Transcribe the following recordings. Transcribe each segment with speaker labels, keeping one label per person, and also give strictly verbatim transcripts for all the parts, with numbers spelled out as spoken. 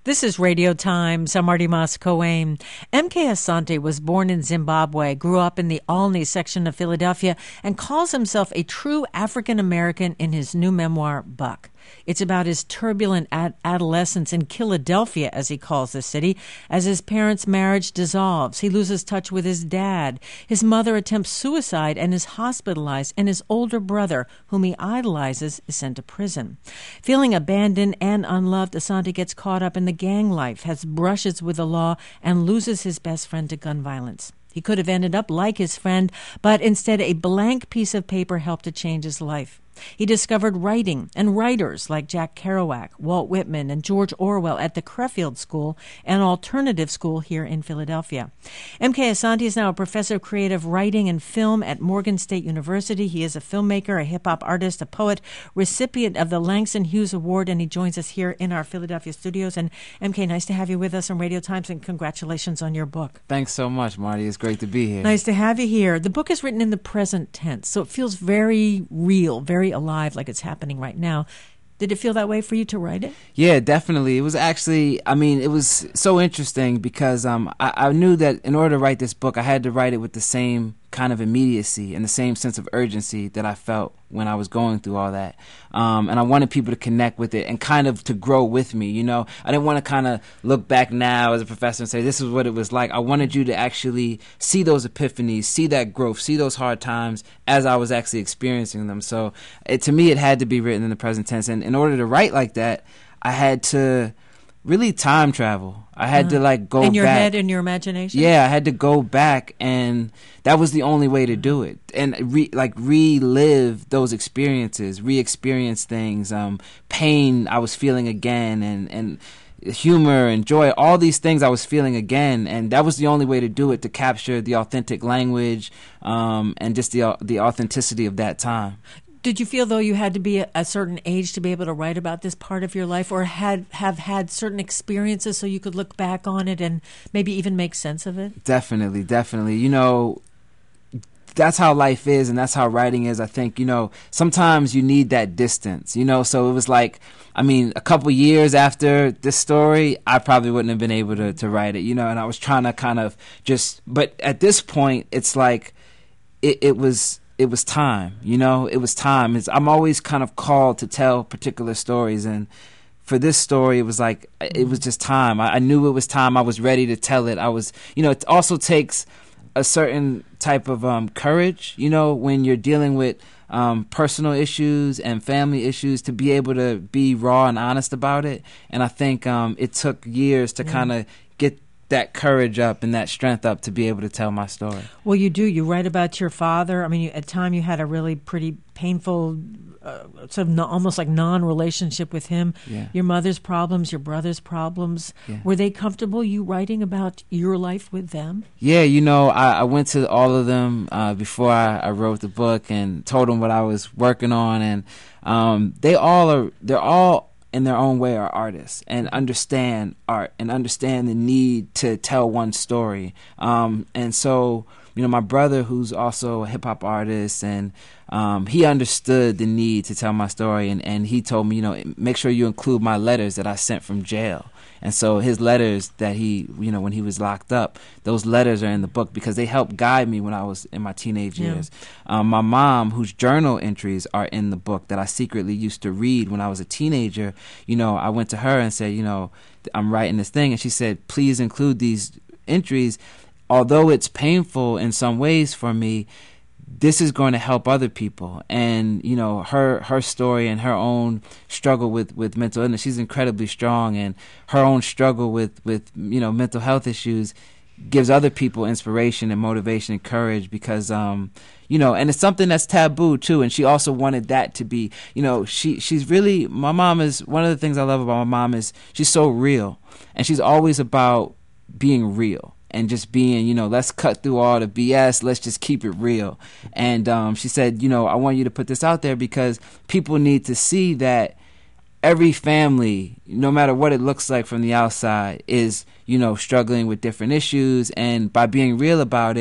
Speaker 1: This is Radio Times. I'm Marty Mas-Cohen. M K Asante was born in Zimbabwe, grew up in the Olney section of Philadelphia, and calls himself a true African-American in his new memoir, Buck. It's about his turbulent ad- adolescence in Philadelphia, as he calls the city, as his parents' marriage dissolves. He loses touch with his dad. His mother attempts suicide and is hospitalized, and his older brother, whom he idolizes, is sent to prison. Feeling abandoned and unloved, Asante gets caught up in the gang life, has brushes with the law, and loses his best friend to gun violence. He could have ended up like his friend, but instead a blank piece of paper helped to change his life. He discovered writing and writers like Jack Kerouac, Walt Whitman, and George Orwell at the Crefeld School, an alternative school here in Philadelphia. M K Asante is now a professor of creative writing and film at Morgan State University. He is a filmmaker, a hip-hop artist, a poet, recipient of the Langston Hughes Award, and he joins us here in our Philadelphia studios. And M K, nice to have you with us on Radio Times, and congratulations on your book.
Speaker 2: Thanks so much, Marty. It's great to be here.
Speaker 1: Nice to have you here. The book is written in the present tense, so it feels very real, very alive, like it's happening right now. Did it feel that way for you to write it?
Speaker 2: Yeah, definitely. It was actually, I mean, it was so interesting because um, I, I knew that in order to write this book, I had to write it with the same kind of immediacy and the same sense of urgency that I felt when I was going through all that. Um, and I wanted people to connect with it and kind of to grow with me, you know. I didn't want to kind of look back now as a professor and say, this is what it was like. I wanted you to actually see those epiphanies, see that growth, see those hard times as I was actually experiencing them. So it, to me, it had to be written in the present tense. And in order to write like that, I had to really time travel. I had uh-huh. to like go back.
Speaker 1: In your back. head, in your imagination?
Speaker 2: Yeah, I had to go back, and that was the only way to do it. And re- like relive those experiences, re-experience things, um, pain I was feeling again, and, and humor and joy, all these things I was feeling again. And that was the only way to do it, to capture the authentic language um, and just the the authenticity of that time.
Speaker 1: Did you feel, though, you had to be a, a certain age to be able to write about this part of your life, or had have had certain experiences so you could look back on it and maybe even make sense of it?
Speaker 2: Definitely, definitely. You know, that's how life is, and that's how writing is. I think, you know, sometimes you need that distance, you know, so it was like, I mean, a couple years after this story, I probably wouldn't have been able to, to write it, you know, and I was trying to kind of just, but at this point, it's like, it, it was... It was time, you know, it was time. It's, I'm always kind of called to tell particular stories. And for this story, it was like, it was just time. I, I knew it was time. I was ready to tell it. I was, you know, it also takes a certain type of um, courage, you know, when you're dealing with um, personal issues and family issues, to be able to be raw and honest about it. And I think um, it took years to yeah. kind of get that courage up and that strength up to be able to tell my story.
Speaker 1: Well, you do. You write about your father. I mean, you, at time you had a really pretty painful, uh, sort of no, almost like non-relationship with him.
Speaker 2: Yeah.
Speaker 1: Your mother's problems, your brother's problems.
Speaker 2: Yeah.
Speaker 1: Were they comfortable, you writing about your life with them?
Speaker 2: Yeah, you know, I, I went to all of them uh, before I, I wrote the book and told them what I was working on. And um, they all are, they're all in their own way are artists and understand art and understand the need to tell one story. Um, and so, you know, my brother, who's also a hip-hop artist, and um, he understood the need to tell my story, and, and he told me, you know, make sure you include my letters that I sent from jail. And so his letters that he, you know, when he was locked up, those letters are in the book because they helped guide me when I was in my teenage
Speaker 1: yeah.
Speaker 2: years. Um, my mom, whose journal entries are in the book that I secretly used to read when I was a teenager, you know, I went to her and said, you know, I'm writing this thing. And she said, please include these entries. Although it's painful in some ways for me, this is going to help other people. And, you know, her her story and her own struggle with, with mental illness, she's incredibly strong, and her own struggle with, with, you know, mental health issues gives other people inspiration and motivation and courage because, um, you know, and it's something that's taboo too. And she also wanted that to be, you know, she she's really, my mom is, one of the things I love about my mom is she's so real, and she's always about being real. And just being, you know, let's cut through all the B S. Let's just keep it real. And um, she said, you know, I want you to put this out there because people need to see that every family, no matter what it looks like from the outside, is, you know, struggling with different issues. And by being real about it,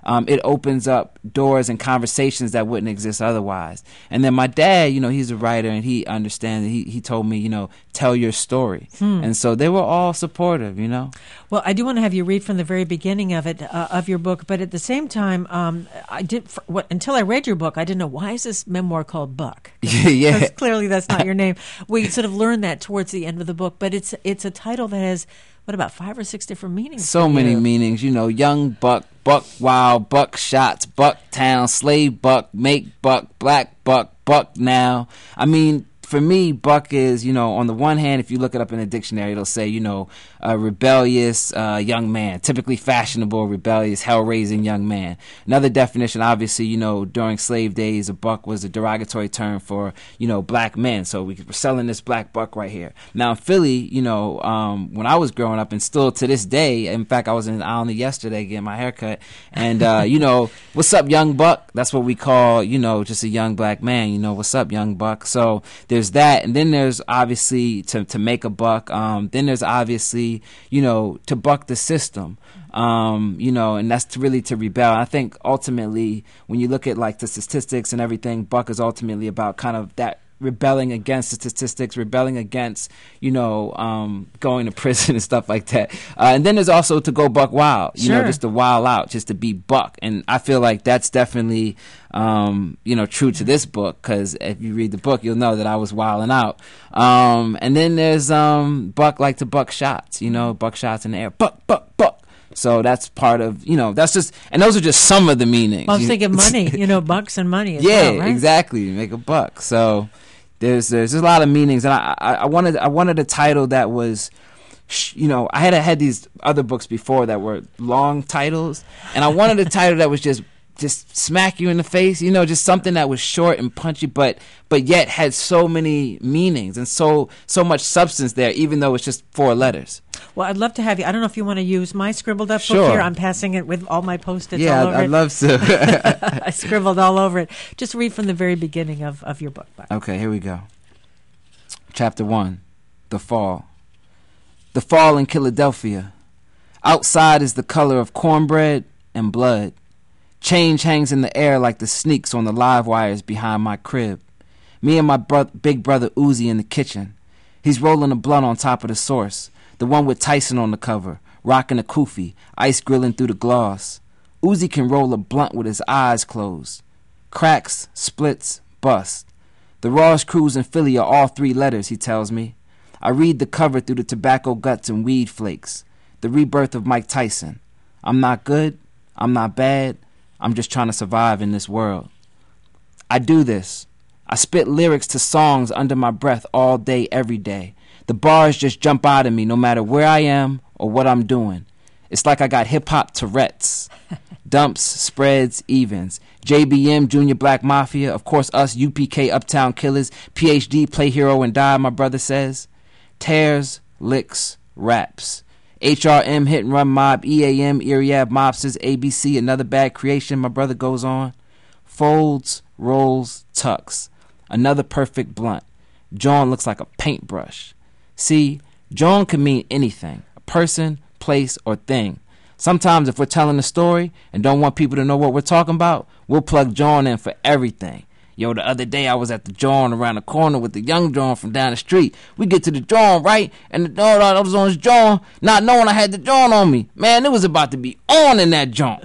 Speaker 2: um, it opens up doors and conversations that wouldn't exist otherwise. And then my dad, you know, he's a writer and he understands. He he told me, you know, tell your story. Hmm. And so they were all supportive, you know.
Speaker 1: Well, I do want to have you read from the very beginning of it, uh, of your book, but at the same time, um, I did for, what, until I read your book, I didn't know, why is this memoir called Buck?
Speaker 2: Yeah,
Speaker 1: clearly that's not your name. We sort of learned that towards the end of the book, but it's it's a title that has, what, about five or six different meanings?
Speaker 2: So many meanings, you know, young buck, buck wild, buck shots, buck town, slave buck, make buck, black buck, buck now. I mean, for me, buck is, you know, on the one hand, if you look it up in a dictionary, it'll say, you know, a rebellious uh, young man, typically fashionable, rebellious, hell-raising young man. Another definition, obviously, you know, during slave days, a buck was a derogatory term for, you know, black men. So we were selling this black buck right here. Now in Philly, you know, um, when I was growing up, and still to this day, in fact, I was in Alney yesterday getting my hair cut, and, uh, you know, what's up, young buck? That's what we call, you know, just a young black man. You know, what's up, young buck? So there's that, and then there's obviously to to make a buck. Um, then there's obviously, you know, to buck the system, um, you know, and that's to really to rebel. I think ultimately, when you look at like the statistics and everything, buck is ultimately about kind of that rebelling against the statistics, rebelling against, you know, um, going to prison and stuff like that. Uh, and then there's also to go buck wild, you
Speaker 1: sure.
Speaker 2: know, just to wild out, just to be buck. And I feel like that's definitely, um, you know, true to this book, because if you read the book, you'll know that I was wilding out. Um, and then there's um, buck like to buck shots, you know, buck shots in the air, buck, buck, buck. So that's part of, you know, that's just, and those are just some of the meanings.
Speaker 1: Well, I was thinking money, you know, bucks and money as
Speaker 2: yeah,
Speaker 1: well, right?
Speaker 2: exactly, make a buck. So There's there's a lot of meanings, and I, I, I wanted I wanted a title that was, you know, I had had these other books before that were long titles, and I wanted a title that was just just smack you in the face, you know, just something that was short and punchy, but but yet had so many meanings and so so much substance there, even though it's just four letters.
Speaker 1: Well, I'd love to have you. I don't know if you want to use my scribbled up
Speaker 2: Sure.
Speaker 1: book here. I'm passing it with all my Post-its
Speaker 2: yeah,
Speaker 1: all over
Speaker 2: I'd,
Speaker 1: it.
Speaker 2: I'd love to.
Speaker 1: I scribbled all over it. Just read from the very beginning of, of your book.
Speaker 2: Okay, here we go. Chapter one, The Fall. The fall in Philadelphia. Outside is the color of cornbread and blood. Change hangs in the air like the sneaks on the live wires behind my crib. Me and my bro- big brother Uzi in the kitchen. He's rolling a blunt on top of the Source, the one with Tyson on the cover, rocking a kufi, ice grilling through the gloss. Uzi can roll a blunt with his eyes closed. Cracks, splits, bust. The rawest crews in Philly are all three letters, he tells me. I read the cover through the tobacco guts and weed flakes. The rebirth of Mike Tyson. I'm not good. I'm not bad. I'm just trying to survive in this world. I do this. I spit lyrics to songs under my breath all day, every day. The bars just jump out of me no matter where I am or what I'm doing. It's like I got hip-hop Tourette's. Dumps, spreads, evens. J B M, Junior Black Mafia. Of course, us, U P K, Uptown Killers. P H D, Play Hero and Die, my brother says. Tears, licks, raps. H R M, Hit and Run Mob. E A M, Iriab Mobsters. A B C, Another Bad Creation, my brother goes on. Folds, rolls, tucks. Another perfect blunt. John looks like a paintbrush. See, John can mean anything. A person, place, or thing. Sometimes if we're telling a story and don't want people to know what we're talking about, we'll plug John in for everything. Yo, the other day I was at the John around the corner with the young John from down the street. We get to the John, right? And the John, I was on his John, not knowing I had the John on me. Man, it was about to be on in that John.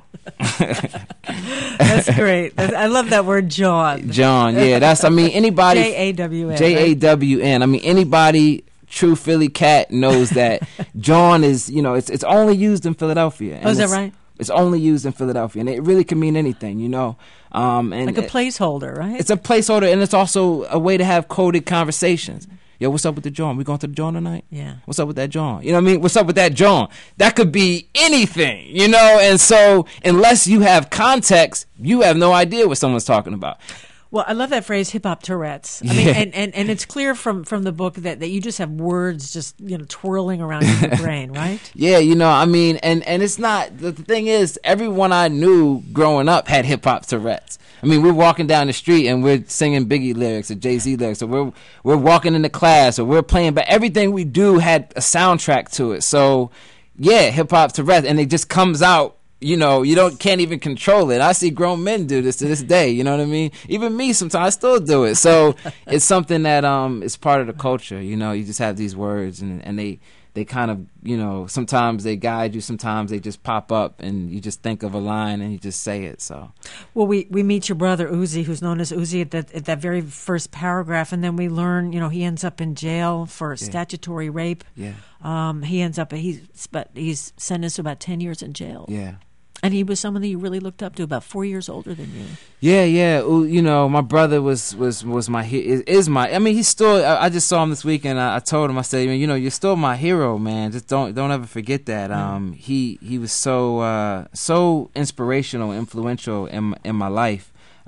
Speaker 1: That's great. That's, I love that word, John.
Speaker 2: John, yeah. That's, I mean, anybody.
Speaker 1: J A W N.
Speaker 2: J A W N. I mean, anybody, true Philly cat knows that John is, you know, it's it's only used in Philadelphia.
Speaker 1: Oh, is that right?
Speaker 2: It's only used in Philadelphia, and it really can mean anything, you know. Um, and
Speaker 1: like a placeholder, right?
Speaker 2: It's a placeholder, and it's also a way to have coded conversations. Yo, what's up with the John? We going to the John tonight?
Speaker 1: Yeah.
Speaker 2: What's up with that John? You know what I mean? What's up with that John? That could be anything, you know? And so unless you have context, you have no idea what someone's talking about.
Speaker 1: Well, I love that phrase, hip-hop Tourette's. I mean, and, and, and it's clear from, from the book that, that you just have words just, you know, twirling around in your brain, right?
Speaker 2: Yeah, you know, I mean, and, and it's not, the, the thing is, everyone I knew growing up had hip-hop Tourette's. I mean, we're walking down the street and we're singing Biggie lyrics or Jay-Z lyrics, or we're we're walking into class, or we're playing, but everything we do had a soundtrack to it. So, yeah, hip-hop Tourette's, and it just comes out you know, you don't can't even control it. I see grown men do this to this day. You know what I mean? Even me, sometimes I still do it. So it's something that um is part of the culture. You know, you just have these words, and and they they kind of, you know, sometimes they guide you, sometimes they just pop up, and you just think of a line and you just say it. So,
Speaker 1: well, we we meet your brother Uzi, who's known as Uzi, at that at that very first paragraph, and then we learn, you know, he ends up in jail for
Speaker 2: yeah.
Speaker 1: statutory rape.
Speaker 2: Yeah.
Speaker 1: Um, he ends up he's but he's sentenced to about ten years in jail.
Speaker 2: Yeah.
Speaker 1: And he was someone that you really looked up to, about four years older than you.
Speaker 2: Yeah, yeah. Ooh, you know, my brother was was was my he- is, is my. I mean, he's still. I, I just saw him this weekend. I, I told him, I said, you know, you're still my hero, man. Just don't don't ever forget that. Mm. Um, he he was so uh, so inspirational, influential in my, in my life.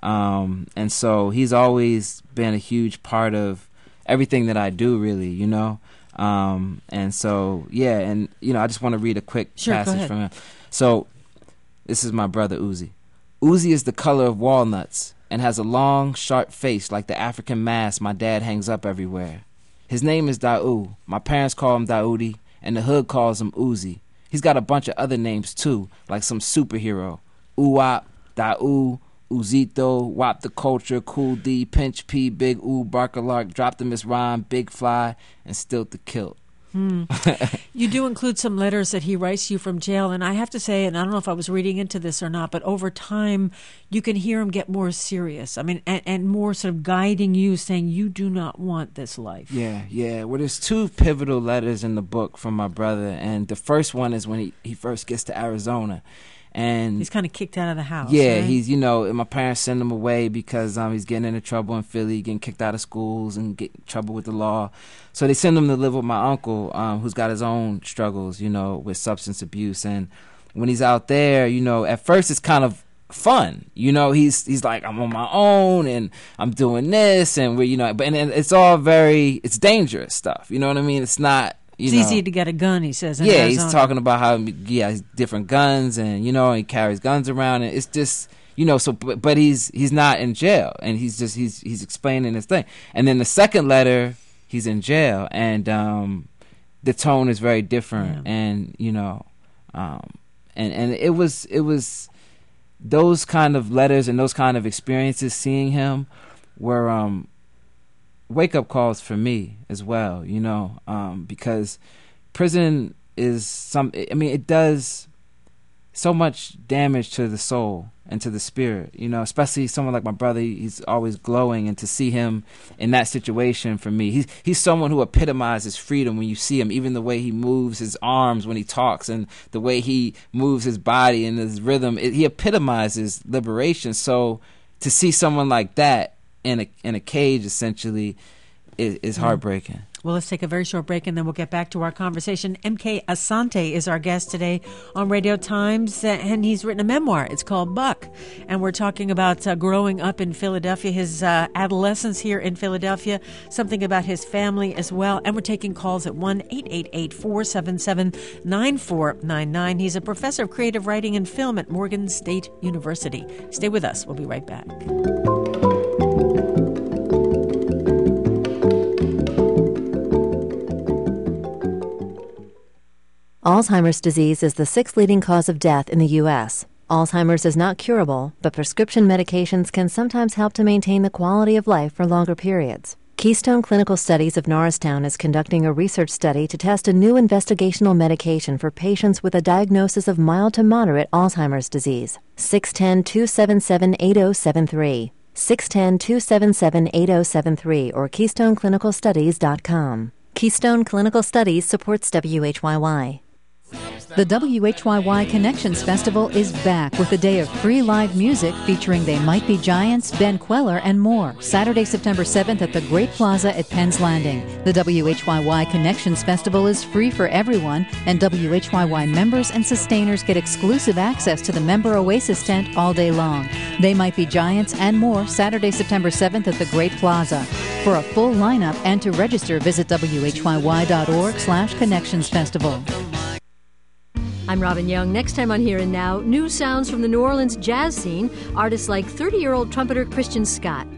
Speaker 2: Um, and so he's always been a huge part of everything that I do, really. You know. Um, and so yeah, and you know, I just want to read a quick
Speaker 1: sure,
Speaker 2: passage from him. So. This is my brother Uzi. Uzi is the color of walnuts and has a long, sharp face like the African mask my dad hangs up everywhere. His name is Daoud. My parents call him Daoudi, and the hood calls him Uzi. He's got a bunch of other names too, like some superhero. Uwap, Daoud, Uzito, Wap the Culture, Cool D, Pinch P, Big Oo, Barkalark, Drop the Miss Rhyme, Big Fly, and Stilt the Kilt.
Speaker 1: Hmm. You do include some letters that he writes you from jail, and I have to say, and I don't know if I was reading into this or not, but over time you can hear him get more serious. I mean, and, and more sort of guiding you, saying you do not want this life.
Speaker 2: Yeah, yeah. Well, there's two pivotal letters in the book from my brother, and the first one is when he, he first gets to Arizona. And
Speaker 1: he's kind of kicked out of the house.
Speaker 2: Yeah,
Speaker 1: right?
Speaker 2: he's, you know, my parents send him away because um, he's getting into trouble in Philly, getting kicked out of schools and get in trouble with the law. So they send him to live with my uncle, um, who's got his own struggles, you know, with substance abuse. And when he's out there, you know, at first it's kind of fun. You know, he's he's like, I'm on my own and I'm doing this, and we, you know, but and, and it's all very, it's dangerous stuff. You know what I mean? It's not. You
Speaker 1: it's
Speaker 2: know,
Speaker 1: easy to get a gun, he says. In
Speaker 2: yeah,
Speaker 1: Arizona.
Speaker 2: He's talking about how yeah, he's different guns, and you know, he carries guns around, and it's just, you know, so but, but he's he's not in jail, and he's just he's he's explaining his thing. And then the second letter, he's in jail, and um, the tone is very different, yeah. and you know, um, and and it was it was those kind of letters and those kind of experiences, seeing him, were um. wake-up calls for me as well, you know, um, because prison is some, I mean, it does so much damage to the soul and to the spirit, you know, especially someone like my brother. He's always glowing, and to see him in that situation for me, he's, he's someone who epitomizes freedom when you see him, even the way he moves his arms when he talks and the way he moves his body and his rhythm, it, he epitomizes liberation. So to see someone like that in a in a cage, essentially, is, is heartbreaking.
Speaker 1: Well, let's take a very short break, and then we'll get back to our conversation. M K Asante is our guest today on Radio Times, uh, and he's written a memoir. It's called Buck, and we're talking about uh, growing up in Philadelphia, his uh, adolescence here in Philadelphia, something about his family as well. And we're taking calls at one eight eight eight, four seven seven, nine four nine nine. He's a professor of creative writing and film at Morgan State University. Stay with us. We'll be right back.
Speaker 3: Alzheimer's disease is the sixth leading cause of death in the U S Alzheimer's is not curable, but prescription medications can sometimes help to maintain the quality of life for longer periods. Keystone Clinical Studies of Norristown is conducting a research study to test a new investigational medication for patients with a diagnosis of mild to moderate Alzheimer's disease. six one zero, two seven seven, eight zero seven three. six one zero, two seven seven, eight zero seven three or keystone clinical studies dot com. Keystone Clinical Studies supports W H Y Y.
Speaker 4: The W H Y Y Connections Festival is back with a day of free live music featuring They Might Be Giants, Ben Queller, and more. Saturday, September seventh at the Great Plaza at Penn's Landing. The W H Y Y Connections Festival is free for everyone, and W H Y Y members and sustainers get exclusive access to the Member Oasis tent all day long. They Might Be Giants and more, Saturday, September seventh at the Great Plaza. For a full lineup and to register, visit W H Y Y dot org slash Connections Festival.
Speaker 5: I'm Robin Young. Next time on Here and Now, new sounds from the New Orleans jazz scene, artists like thirty-year-old trumpeter Christian Scott.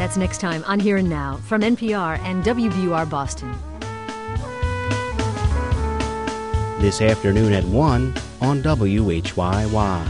Speaker 5: That's next time on Here and Now from N P R and W B U R Boston.
Speaker 6: This afternoon at one on W H Y Y.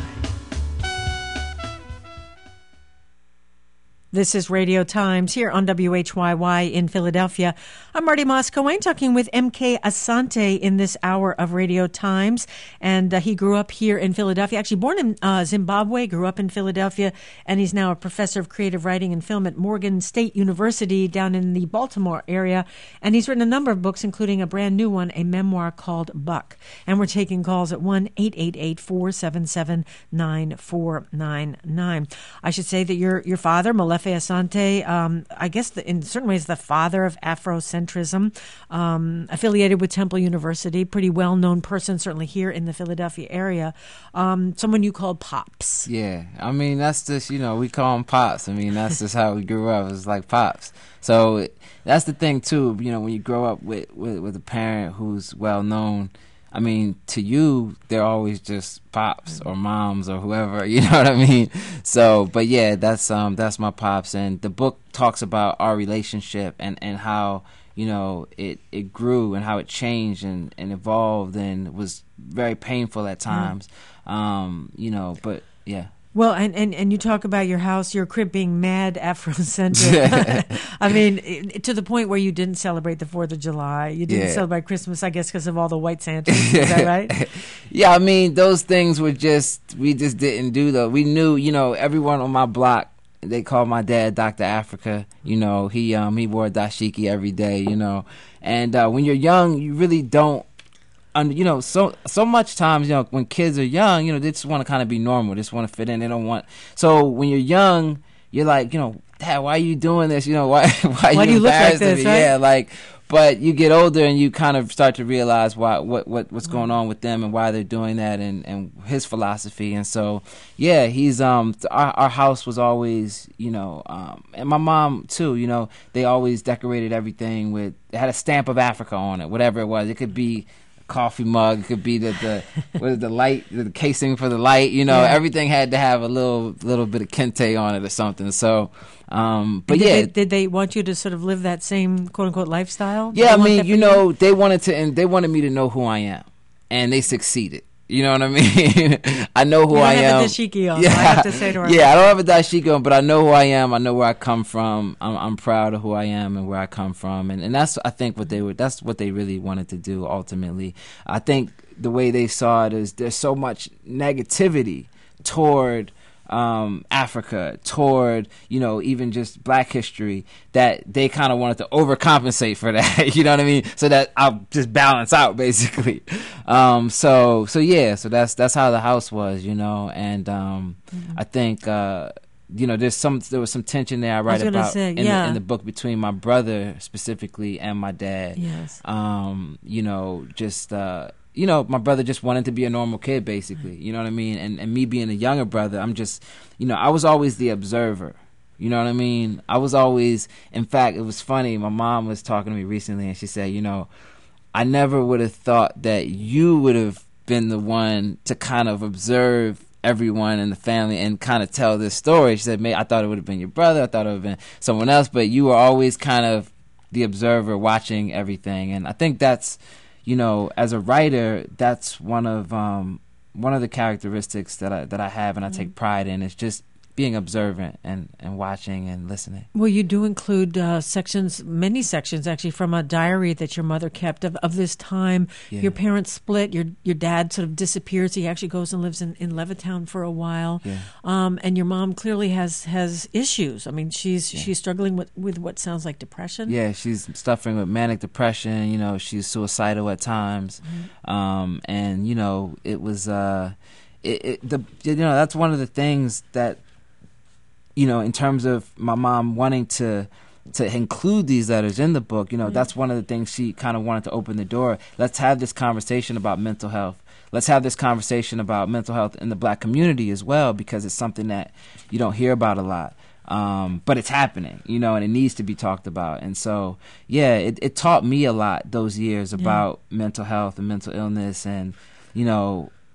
Speaker 1: This is Radio Times here on W H Y Y in Philadelphia. I'm Marty Moss-Coane talking with M K Asante in this hour of Radio Times. And uh, he grew up here in Philadelphia, actually born in uh, Zimbabwe, grew up in Philadelphia, and he's now a professor of creative writing and film at Morgan State University down in the Baltimore area. And he's written a number of books, including a brand new one, a memoir called Buck. And we're taking calls at one eight eight eight, four seven seven, nine four nine nine. I should say that your your father, Molefi Asante, um, I guess the, in certain ways the father of Afrocentrism, um, affiliated with Temple University, pretty well-known person, certainly here in the Philadelphia area, um, someone you called Pops.
Speaker 2: Yeah, I mean, that's just, you know, we call him Pops. I mean, that's just how we grew up. It was like Pops. So that's the thing, too, you know, when you grow up with, with, with a parent who's well-known, I mean, to you, they're always just pops or moms or whoever, you know what I mean? So, but yeah, that's um that's my pops, and the book talks about our relationship and, and how, you know, it, it grew and how it changed and, and evolved and was very painful at times, mm. um, you know, but yeah.
Speaker 1: Well, and, and, and you talk about your house, your crib being mad Afrocentric. I mean, it, to the point where you didn't celebrate the fourth of July. You didn't
Speaker 2: yeah.
Speaker 1: celebrate Christmas, I guess, because of all the white Santas. Is that right?
Speaker 2: Yeah, I mean, those things were just, we just didn't do those. We knew, you know, everyone on my block, they called my dad Doctor Africa. You know, he um he wore a dashiki every day, you know. And uh, when you're young, you really don't, And, you know, so so much times, you know, when kids are young, you know, they just want to kind of be normal. They just want to fit in. They don't want. So when you're young, you're like, you know, Dad, why are you doing this? You know, why why,
Speaker 1: why
Speaker 2: are you
Speaker 1: do you look like
Speaker 2: embarrassing
Speaker 1: this,
Speaker 2: me?
Speaker 1: right?
Speaker 2: Yeah, like. But you get older and you kind of start to realize why what, what what's going on with them and why they're doing that and, and his philosophy. And so, yeah, he's um our, our house was always, you know, um, and my mom too. You know, they always decorated everything with, it had a stamp of Africa on it, whatever it was. It could be coffee mug, it could be the the what is the light, the casing for the light, you know, yeah. Everything had to have a little little bit of kente on it or something. So um but
Speaker 1: did
Speaker 2: yeah
Speaker 1: they, did they want you to sort of live that same quote unquote lifestyle?
Speaker 2: Yeah, I mean, you
Speaker 1: you
Speaker 2: know, they wanted to, and they wanted me to know who I am, and they succeeded. You know what I mean? I know who
Speaker 1: you don't
Speaker 2: I
Speaker 1: have
Speaker 2: am.
Speaker 1: A dashiki on,
Speaker 2: yeah,
Speaker 1: I have to say to her.
Speaker 2: Yeah, I don't have a dashiki on, but I know who I am. I know where I come from. I'm, I'm proud of who I am and where I come from, and and that's I think what they were. That's what they really wanted to do. Ultimately, I think the way they saw it is there's so much negativity toward um, Africa, toward, you know, even just Black history, that they kind of wanted to overcompensate for that. You know what I mean? So that I'll just balance out, basically. Um, so, so yeah, so that's that's how the house was, you know, and um, mm-hmm. I think. Uh, You know, there's some. There was some tension there I write
Speaker 1: I
Speaker 2: about
Speaker 1: say,
Speaker 2: in,
Speaker 1: yeah.
Speaker 2: the, in the book between my brother specifically and my dad.
Speaker 1: Yes.
Speaker 2: Um. You know, just uh. You know, my brother just wanted to be a normal kid, basically. You know what I mean? And and me being a younger brother, I'm just, you know, I was always the observer. You know what I mean? I was always. In fact, it was funny. My mom was talking to me recently, and she said, you know, I never would have thought that you would have been the one to kind of observe everyone in the family and kind of tell this story. She said, "May I thought it would have been your brother. I thought it would have been someone else, but you were always kind of the observer, watching everything." And I think that's, you know, as a writer, that's one of um, one of the characteristics that I that I have and I take pride in. Is just being observant and, and watching and listening.
Speaker 1: Well, you do include uh, sections, many sections actually, from a diary that your mother kept of, of this time.
Speaker 2: Yeah.
Speaker 1: Your parents split. Your your dad sort of disappears. He actually goes and lives in, in Levittown for a while.
Speaker 2: Yeah.
Speaker 1: Um, and your mom clearly has, has issues. I mean, she's
Speaker 2: Yeah.
Speaker 1: she's struggling with, with what sounds like depression.
Speaker 2: Yeah, she's suffering with manic depression. You know, she's suicidal at times. Mm-hmm. Um, and, you know, it was, uh, it, it, the you know, that's one of the things that, you know, in terms of my mom wanting to to include these letters in the book, you know, mm-hmm. that's one of the things she kind of wanted to open the door. Let's have this conversation about mental health. Let's have this conversation about mental health in the Black community as well, because it's something that you don't hear about a lot. Um, but it's happening, you know, and it needs to be talked about. And so, yeah, it, it taught me a lot those years about yeah. mental health and mental illness and, you know,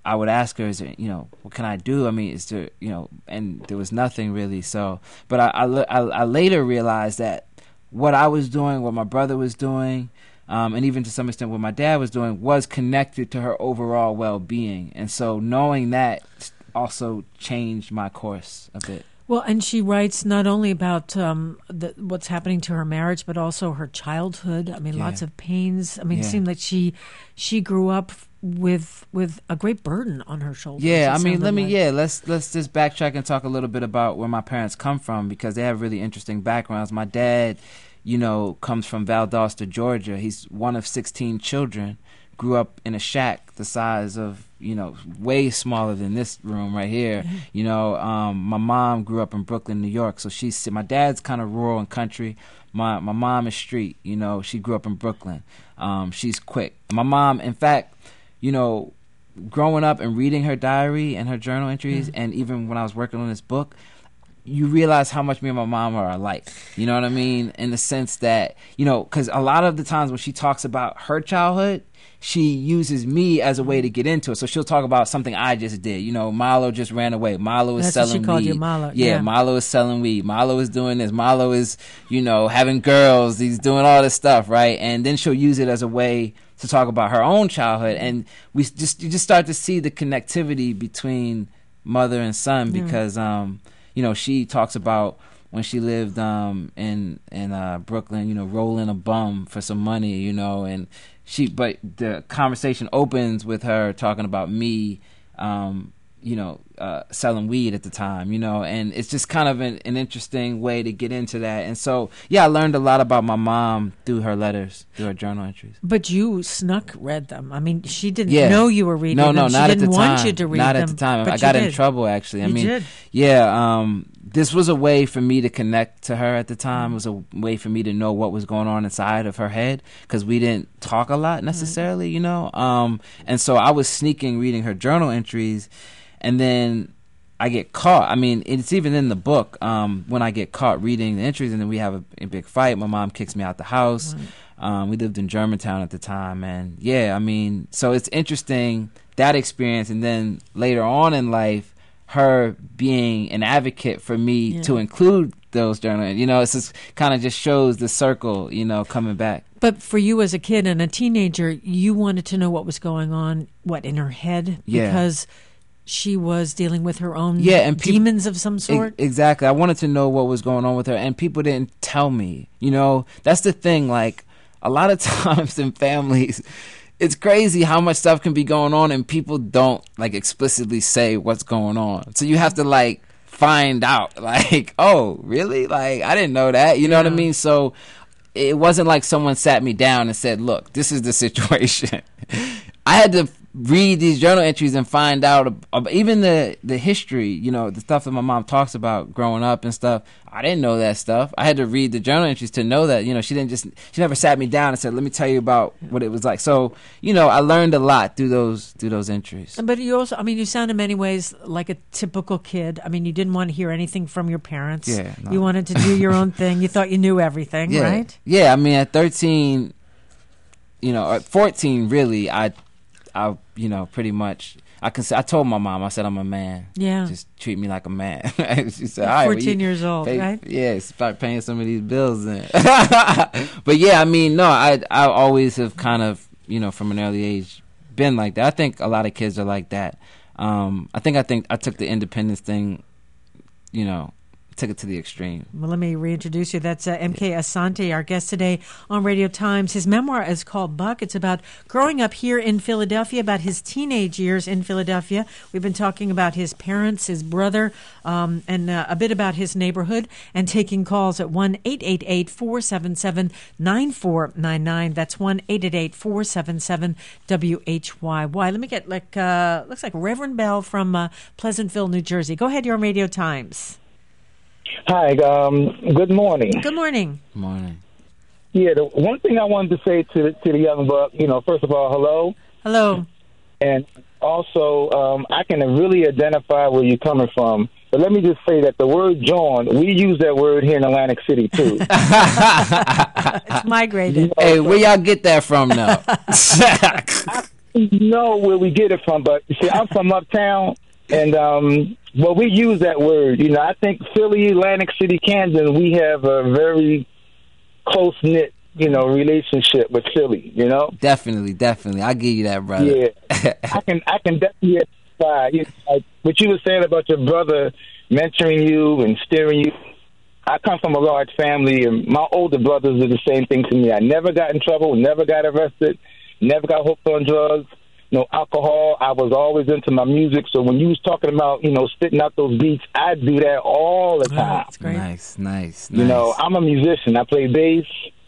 Speaker 2: I would ask her, is there, you know, what can I do? I mean, is there, you know, and there was nothing really. So, but I, I, I, I later realized that what I was doing, what my brother was doing, um, and even to some extent what my dad was doing, was connected to her overall well-being. And so knowing that also changed my course a bit.
Speaker 1: Well, and she writes not only about um, the, what's happening to her marriage, but also her childhood. I mean,
Speaker 2: Yeah.
Speaker 1: lots of pains. I mean,
Speaker 2: Yeah.
Speaker 1: it seemed like she she grew up with with a great burden on her shoulders.
Speaker 2: Yeah,
Speaker 1: it
Speaker 2: I mean,
Speaker 1: sounded
Speaker 2: let me
Speaker 1: like.
Speaker 2: yeah, let's let's just backtrack and talk a little bit about where my parents come from, because they have really interesting backgrounds. My dad, you know, comes from Valdosta, Georgia. He's one of sixteen children. Grew up in a shack the size of, you know, way smaller than this room right here.
Speaker 1: Mm-hmm.
Speaker 2: You know, um, my mom grew up in Brooklyn, New York. So she's, my dad's kind of rural and country. My my mom is street. You know, she grew up in Brooklyn. Um, she's quick. My mom, in fact, you know, growing up and reading her diary and her journal entries,
Speaker 1: Mm-hmm.
Speaker 2: and even when I was working on this book, you realize how much me and my mom are alike. You know what I mean? In the sense that, you know, because a lot of the times when she talks about her childhood, she uses me as a way to get into it. So she'll talk about something I just did. You know, Milo just ran away. Milo is
Speaker 1: That's what
Speaker 2: selling
Speaker 1: she called
Speaker 2: weed.
Speaker 1: you, Milo.
Speaker 2: Yeah,
Speaker 1: Yeah.
Speaker 2: Milo is selling weed. Milo is doing this. Milo is, you know, having girls. He's doing all this stuff, right? And then she'll use it as a way to talk about her own childhood. And we just you just start to see the connectivity between mother and son, because, um, you know, she talks about when she lived um, in in uh, Brooklyn, you know, rolling a bum for some money, you know, and she. But the conversation opens with her talking about me, um, you know, uh, selling weed at the time, you know, and it's just kind of an, an interesting way to get into that. And so, yeah, I learned a lot about my mom through her letters, through her journal entries.
Speaker 1: But you snuck read them. I mean, she didn't
Speaker 2: Yeah.
Speaker 1: know you were reading
Speaker 2: No,
Speaker 1: them.
Speaker 2: no,
Speaker 1: she
Speaker 2: not at
Speaker 1: didn't
Speaker 2: the
Speaker 1: want
Speaker 2: time.
Speaker 1: you to read
Speaker 2: not
Speaker 1: them.
Speaker 2: at the time.
Speaker 1: but
Speaker 2: I
Speaker 1: you
Speaker 2: got in
Speaker 1: did.
Speaker 2: trouble, actually. I
Speaker 1: You
Speaker 2: mean,
Speaker 1: did.
Speaker 2: yeah, um, this was a way for me to connect to her at the time. It was a way for me to know what was going on inside of her head, because we didn't talk a lot necessarily, you know. Um, and so I was sneaking reading her journal entries, and then I get caught. I mean, it's even in the book, um, when I get caught reading the entries, and then we have a, a big fight. My mom kicks me out the house. Um, we lived in Germantown at the time, and yeah, I mean, so it's interesting, that experience, and then later on in life, her being an advocate for me
Speaker 1: Yeah.
Speaker 2: to include those journals. You know, it's just kind of just shows the circle, you know, coming back.
Speaker 1: But for you as a kid and a teenager, you wanted to know what was going on, what, in her head?
Speaker 2: Yeah.
Speaker 1: Because she was dealing with her own
Speaker 2: Yeah, and peop-
Speaker 1: demons of some
Speaker 2: E-
Speaker 1: sort?
Speaker 2: exactly. I wanted to know what was going on with her, and people didn't tell me. You know, that's the thing. Like, a lot of times in families, it's crazy how much stuff can be going on, and people don't, like, explicitly say what's going on. So you have to, like, find out. Like, oh, really? Like, I didn't know that. You know what I
Speaker 1: Yeah.
Speaker 2: mean? So it wasn't like someone sat me down and said, look, this is the situation. I had to read these journal entries and find out ab- ab- even the the history, you know, the stuff that my mom talks about growing up and stuff. I didn't know that stuff. I had to read the journal entries to know that. You know, she didn't just she never sat me down and said, let me tell you about what it was like. So, you know, I learned a lot through those through those entries.
Speaker 1: But you also, I mean, you sound in many ways like a typical kid. I mean, you didn't want to hear anything from your parents.
Speaker 2: Yeah, no.
Speaker 1: You wanted to do your own thing. You thought you knew everything,
Speaker 2: Yeah.
Speaker 1: right?
Speaker 2: Yeah, I mean, at thirteen, you know, at fourteen, really, I, I, you know, pretty much, I can say, I told my mom, I said, I'm a man.
Speaker 1: Yeah.
Speaker 2: Just treat me like a man. She said,
Speaker 1: At
Speaker 2: all right, well,
Speaker 1: fourteen
Speaker 2: you
Speaker 1: years old,
Speaker 2: pay-
Speaker 1: right?
Speaker 2: Yeah, start paying some of these bills then. But yeah, I mean, no, I, I always have kind of, you know, from an early age been like that. I think a lot of kids are like that. Um, I think, I think I took the independence thing, you know, took it to the extreme.
Speaker 1: Well, let me reintroduce you. That's uh, M K Asante, our guest today on Radio Times. His memoir is called Buck. It's about growing up here in Philadelphia, about his teenage years in Philadelphia. We've been talking about his parents, his brother, um, and uh, a bit about his neighborhood, and taking calls at one eight eight eight, four seven seven, nine four nine nine. That's one eight eight eight, four seven seven, W H Y Y. Let me get, like, uh, looks like Reverend Bell from uh, Pleasantville, New Jersey. Go ahead, you're on Radio Times.
Speaker 7: Hi, um, good morning.
Speaker 1: Good morning.
Speaker 2: Morning.
Speaker 7: Yeah, the one thing I wanted to say to to the young buck, you know, first of all, hello,
Speaker 1: Hello.
Speaker 7: and also um, I can really identify where you're coming from. But let me just say that the word "John," we use that word here in Atlantic City too.
Speaker 1: It's migrated.
Speaker 2: Hey, where y'all get that from now?
Speaker 7: know where we get it from, but you see, I'm from uptown, and um, well, we use that word. You know, I think Philly, Atlantic City, Camden, we have a very close knit, you know, relationship with Philly. You know,
Speaker 2: definitely, definitely, I give you that, brother.
Speaker 7: Yeah, I can, I can definitely identify. You know, like what you were saying about your brother mentoring you and steering you. I come from a large family, and my older brothers are the same thing to me. I never got in trouble, never got arrested, never got hooked on drugs, no alcohol. I was always into my music. So when you was talking about, you know, spitting out those beats, I do that all the time.
Speaker 1: Oh, that's great.
Speaker 2: Nice, nice,
Speaker 7: You
Speaker 2: nice.
Speaker 7: know, I'm a musician. I play bass.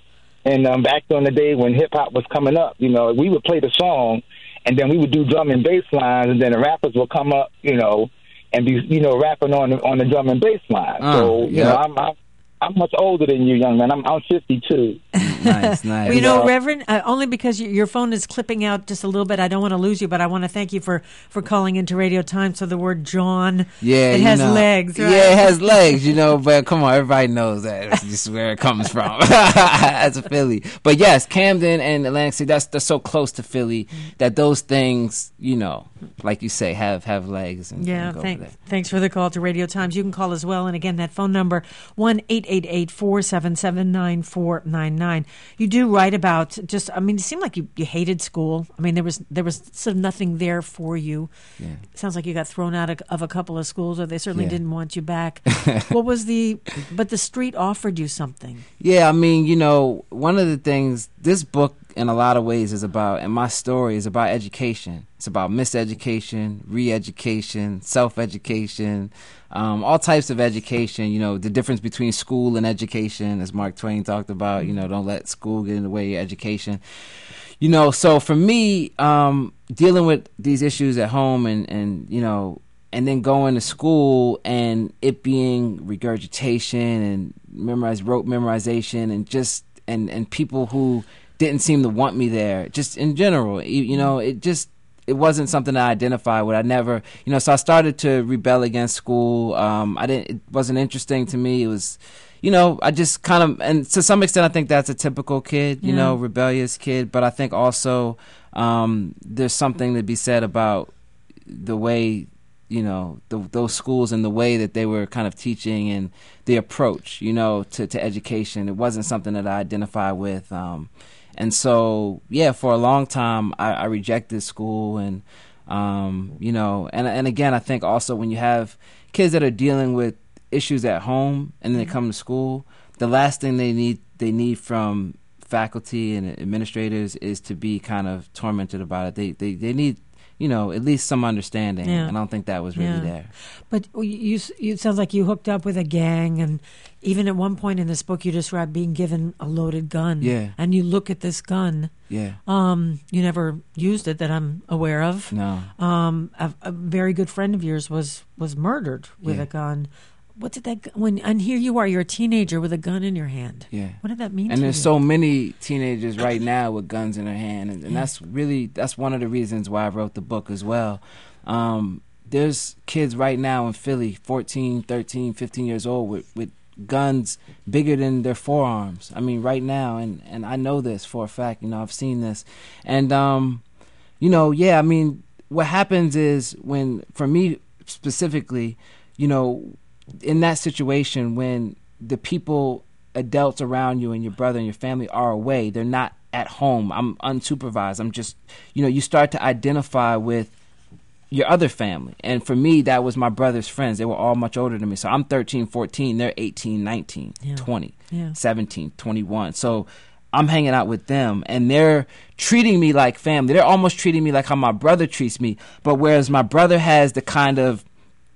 Speaker 7: And um, back on the day when hip-hop was coming up, you know, we would play the song, and then we would do drum and bass lines, and then the rappers would come up, you know, and be, you know, rapping on the, on the drum and bass line.
Speaker 2: Uh,
Speaker 7: so, you
Speaker 2: yep.
Speaker 7: know, I'm, I'm I'm much older than you, young man. I'm I'm fifty-two.
Speaker 2: Nice, nice.
Speaker 1: Well, you know, Reverend, uh, only because you, your phone is clipping out just a little bit, I don't want to lose you, but I want to thank you for, for calling into Radio Times. So the word John,
Speaker 2: yeah,
Speaker 1: it
Speaker 2: you
Speaker 1: has
Speaker 2: know,
Speaker 1: legs, right?
Speaker 2: Yeah, it has legs, you know, but come on, everybody knows that. That's just where it comes from. That's a Philly. But yes, Camden and Atlantic City, that's, that's so close to Philly that those things, you know, like you say, have, have legs. And,
Speaker 1: Yeah,
Speaker 2: and go
Speaker 1: thank,
Speaker 2: over there.
Speaker 1: thanks for the call to Radio Times. You can call as well. And again, that phone number, one eight eight eight, four seven seven, nine four nine nine. You do write about just, I mean, it seemed like you, you hated school. I mean, there was there was sort of nothing there for you.
Speaker 2: Yeah.
Speaker 1: It sounds like you got thrown out of, of a couple of schools, or they certainly
Speaker 2: Yeah.
Speaker 1: didn't want you back. What was the, but the street offered you something.
Speaker 2: Yeah, I mean, you know, one of the things this book in a lot of ways is about, and my story is about education. It's about miseducation, re-education, self-education, um, all types of education, you know, the difference between school and education, as Mark Twain talked about, you know, don't let school get in the way of your education. You know, so for me, um, dealing with these issues at home and, and, you know, and then going to school and it being regurgitation and memorize, rote memorization and just, and, and people who didn't seem to want me there, just in general, you, you know, it just, it wasn't something I identified with. I never, you know, so I started to rebel against school. Um, I didn't, it wasn't interesting to me. It was, you know, I just kind of, and to some extent, I think that's a typical kid, you
Speaker 1: Yeah.
Speaker 2: know, rebellious kid. But I think also um, there's something to be said about the way, you know, the, those schools and the way that they were kind of teaching and the approach, you know, to, to education. It wasn't something that I identified with. Um, and so, yeah, for a long time, I, I rejected school. And, um, you know, and, and again, I think also when you have kids that are dealing with issues at home and then they come to school, the last thing they need they need from faculty and administrators is to be kind of tormented about it. They they, they need, you know, at least some understanding.
Speaker 1: Yeah.
Speaker 2: And I don't think that was really
Speaker 1: Yeah.
Speaker 2: there.
Speaker 1: But you, you, it sounds like you hooked up with a gang, and even at one point in this book, you described being given a loaded gun.
Speaker 2: Yeah.
Speaker 1: And you look at this gun.
Speaker 2: Yeah.
Speaker 1: Um, you never used it that I'm aware of.
Speaker 2: No.
Speaker 1: Um, a, a very good friend of yours was was murdered with
Speaker 2: Yeah.
Speaker 1: a gun. What did that gu- when? And here you are, you're a teenager with a gun in your hand.
Speaker 2: Yeah.
Speaker 1: What did that mean?
Speaker 2: And
Speaker 1: to
Speaker 2: there's
Speaker 1: you?
Speaker 2: so many teenagers right now with guns in their hand, and, and that's really that's one of the reasons why I wrote the book as well. Um, there's kids right now in Philly, fourteen, thirteen, fifteen years old with, with guns bigger than their forearms. I mean, right now, and, and I know this for a fact. You know, I've seen this, and um, you know, yeah. I mean, what happens is when, for me specifically, you know, in that situation when the people, adults around you and your brother and your family are away, they're not at home, I'm unsupervised, I'm just, you know, you start to identify with your other family. And for me, that was my brother's friends. They were all much older than me. So I'm thirteen, fourteen, they're eighteen, nineteen,
Speaker 1: Yeah.
Speaker 2: twenty,
Speaker 1: Yeah.
Speaker 2: seventeen, twenty-one. So I'm hanging out with them, and they're treating me like family. They're almost treating me like how my brother treats me. But whereas my brother has the kind of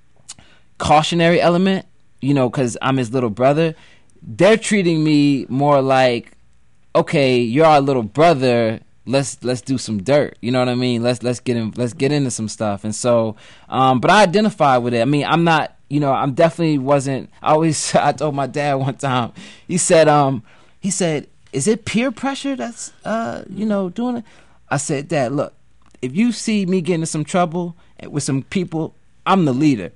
Speaker 2: cautionary element, you know, because I'm his little brother, they're treating me more like, okay, you're our little brother, let's let's do some dirt, you know what I mean, let's let's get in let's get into some stuff. And so um but I identify with it. I mean, I'm not, you know, I'm definitely wasn't I always I told my dad one time, he said um he said is it peer pressure that's uh you know doing it? I said, Dad, look, if you see me getting in some trouble with some people, I'm the leader.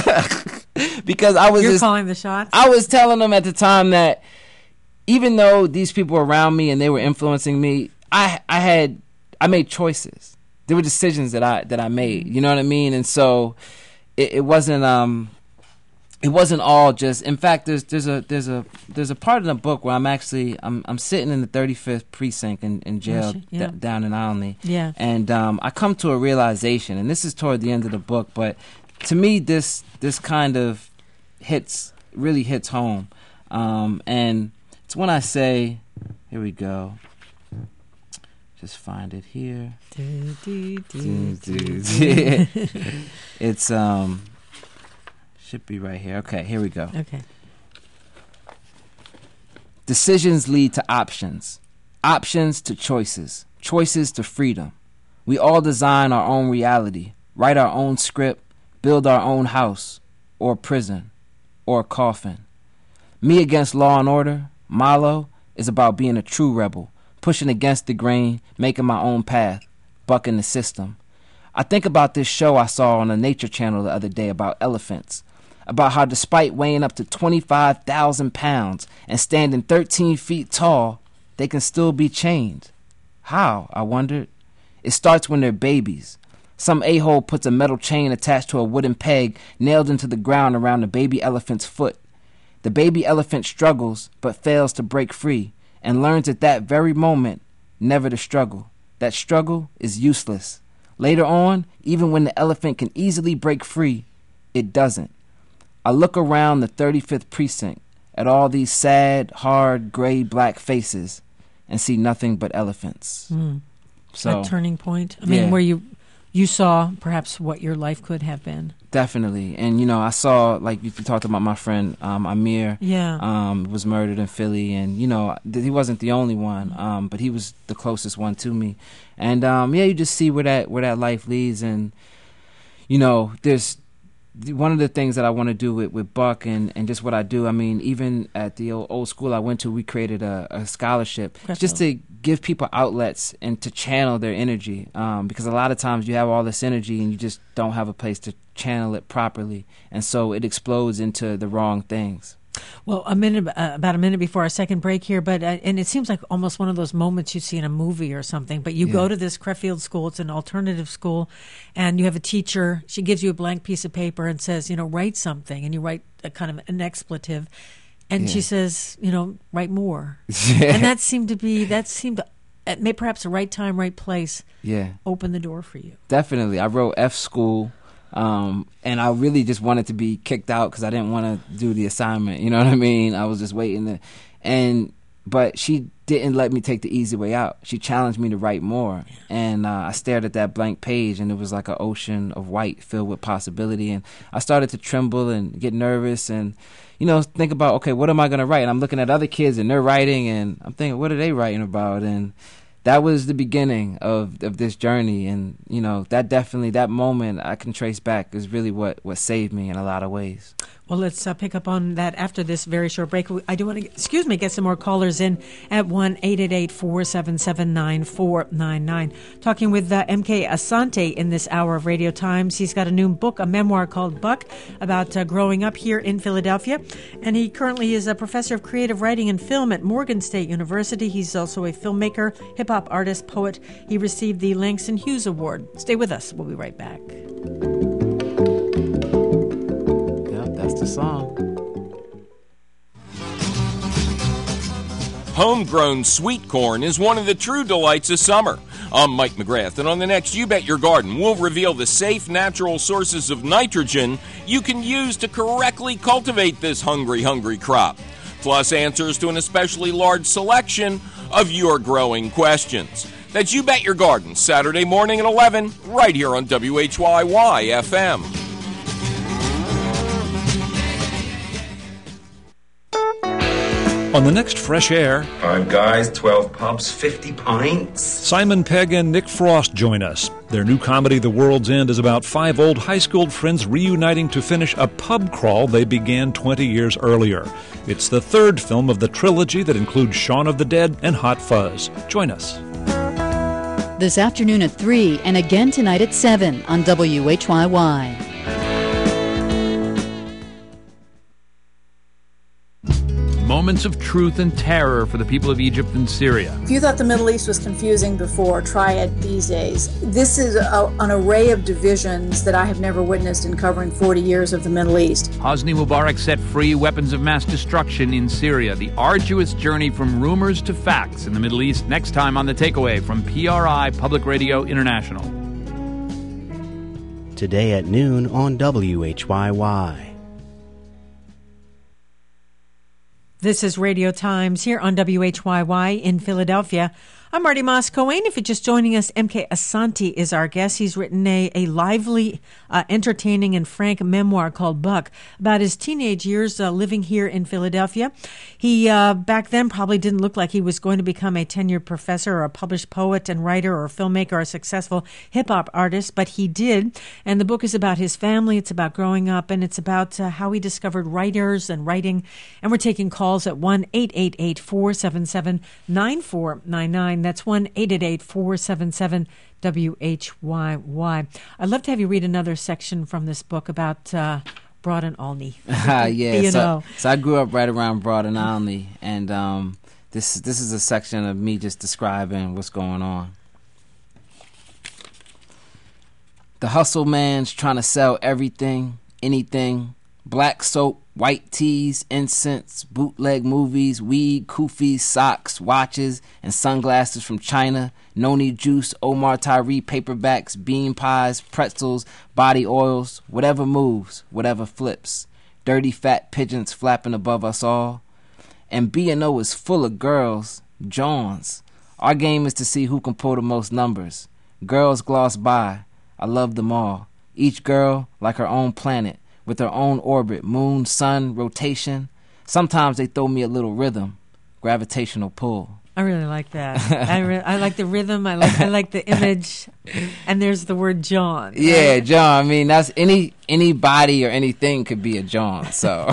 Speaker 2: Because I was
Speaker 1: You're
Speaker 2: just,
Speaker 1: calling the shots.
Speaker 2: I was telling them at the time that even though these people were around me and they were influencing me, I I had I made choices. there were decisions that I that I made. You know what I mean? And so it, it wasn't um it wasn't all just. In fact, there's there's a there's a there's a part in the book where I'm actually I'm I'm sitting in the thirty-fifth precinct in, in jail
Speaker 1: yeah.
Speaker 2: d- down in Olney.
Speaker 1: Yeah.
Speaker 2: And um, I come to a realization, and this is toward the end of the book, but to me this this kind of hits really hits home. Um, and it's when I say, here we go. Just find it here.
Speaker 1: Do, do, do, do, do.
Speaker 2: It's um should be right here. Okay, here we go.
Speaker 1: Okay.
Speaker 2: Decisions lead to options. Options to choices. Choices to freedom. We all design our own reality, write our own script, build our own house, or prison, or coffin. Me Against Law and Order, Malo, is about being a true rebel, pushing against the grain, making my own path, bucking the system. I think about this show I saw on the Nature Channel the other day about elephants, about how despite weighing up to twenty-five thousand pounds and standing thirteen feet tall, they can still be chained. How, I wondered. It starts when they're babies. Some a-hole puts a metal chain attached to a wooden peg nailed into the ground around the baby elephant's foot. The baby elephant struggles but fails to break free and learns at that very moment never to struggle. That struggle is useless. Later on, even when the elephant can easily break free, it doesn't. I look around the thirty-fifth precinct at all these sad, hard, gray, black faces and see nothing but elephants.
Speaker 1: Mm.
Speaker 2: So,
Speaker 1: that turning point. I mean,
Speaker 2: yeah.
Speaker 1: where you you saw perhaps what your life could have been.
Speaker 2: Definitely. And, you know, I saw, like you talked about my friend um, Amir.
Speaker 1: Yeah.
Speaker 2: Um, was murdered in Philly. And, you know, th- he wasn't the only one, um, but he was the closest one to me. And, um, yeah, you just see where that where that life leads. And, you know, there's one of the things that I want to do with, with Buck and, and just what I do. I mean, even at the old, old school I went to, we created a, a scholarship just to give people outlets and to channel their energy. Um, because a lot of times you have all this energy and you just don't have a place to channel it properly. And so it explodes into the wrong things.
Speaker 1: Well, a minute, uh, about a minute before our second break here, but uh, and it seems like almost one of those moments you see in a movie or something. But you yeah. go to this Crefeld school; it's an alternative school, and you have a teacher. She gives you a blank piece of paper and says, "You know, write something," and you write a kind of an expletive, and yeah. she says, "You know, write more." Yeah. And that seemed to be that seemed to, at may perhaps the right time, right place.
Speaker 2: Yeah,
Speaker 1: open the door for you.
Speaker 2: Definitely, I wrote F school. Um, and I really just wanted to be kicked out because I didn't want to do the assignment. You know what I mean? I was just waiting to, and but she didn't let me take the easy way out. She challenged me to write more, and uh, I stared at that blank page, and it was like an ocean of white filled with possibility. And I started to tremble and get nervous, and you know, think about, okay, what am I going to write? And I'm looking at other kids, and they're writing, and I'm thinking, what are they writing about? And that was the beginning of, of this journey. And, you know, that definitely, that moment I can trace back is really what, what saved me in a lot of ways.
Speaker 1: Well, let's uh, pick up on that after this very short break. I do want to, excuse me, get some more callers in at one eight eight eight, four seven seven, nine four nine nine. Talking with uh, M K Asante in this hour of Radio Times. He's got a new book, a memoir called Buck, about uh, growing up here in Philadelphia. And he currently is a professor of creative writing and film at Morgan State University. He's also a filmmaker, hip-hop artist, poet. He received the Langston Hughes Award. Stay with us. We'll be right back.
Speaker 2: That's the song.
Speaker 8: Homegrown sweet corn is one of the true delights of summer. I'm Mike McGrath, and on the next You Bet Your Garden, we'll reveal the safe, natural sources of nitrogen you can use to correctly cultivate this hungry, hungry crop, plus answers to an especially large selection of your growing questions. That's You Bet Your Garden, Saturday morning at eleven, right here on W H Y Y F M.
Speaker 9: On the next Fresh Air,
Speaker 10: five guys, twelve pubs, fifty pints.
Speaker 9: Simon Pegg and Nick Frost join us. Their new comedy, The World's End, is about five old high school friends reuniting to finish a pub crawl they began twenty years earlier. It's the third film of the trilogy that includes Shaun of the Dead and Hot Fuzz. Join us.
Speaker 4: This afternoon at three and again tonight at seven on W H Y Y.
Speaker 11: moments of truth and terror for the people of Egypt and Syria.
Speaker 12: If you thought the Middle East was confusing before, try it these days. This is a, an array of divisions that I have never witnessed in covering forty years of the Middle East.
Speaker 11: Hosni Mubarak set free weapons of mass destruction in Syria. The arduous journey from rumors to facts in the Middle East. Next time on The Takeaway from P R I Public Radio International.
Speaker 6: Today at noon on W H Y Y.
Speaker 1: This is Radio Times here on W H Y Y in Philadelphia. I'm Marty Moss-Coane. If you're just joining us, M K Asante is our guest. He's written a, a lively, uh, entertaining, and frank memoir called Buck about his teenage years uh, living here in Philadelphia. He, uh, back then, probably didn't look like he was going to become a tenured professor or a published poet and writer or filmmaker or a successful hip-hop artist, but he did. And the book is about his family. It's about growing up, and it's about uh, how he discovered writers and writing. And we're taking calls at one eight eight eight, four seven seven, nine four nine nine. That's one eight eight eight, four seven seven, W H Y Y. I'd love to have you read another section from this book about uh, Broad and Olney.
Speaker 2: yeah,
Speaker 1: you
Speaker 2: so,
Speaker 1: know.
Speaker 2: so I grew up right around Broad and Olney, and um, this, this is a section of me just describing what's going on. The hustle man's trying to sell everything, anything. Black soap, white tees, incense, bootleg movies, weed, kufis, socks, watches, and sunglasses from China, noni juice, Omar Tyree paperbacks, bean pies, pretzels, body oils, whatever moves, whatever flips. Dirty fat pigeons flapping above us all. And B and O is full of girls, Johns. Our game is to see who can pull the most numbers. Girls gloss by. I love them all. Each girl like her own planet, with her own orbit, moon, sun, rotation. Sometimes they throw me a little rhythm, gravitational pull.
Speaker 1: I really like that. I, re- I like the rhythm. I like I like the image. And there's the word John.
Speaker 2: Yeah, right? John. I mean, that's any anybody or anything could be a John. So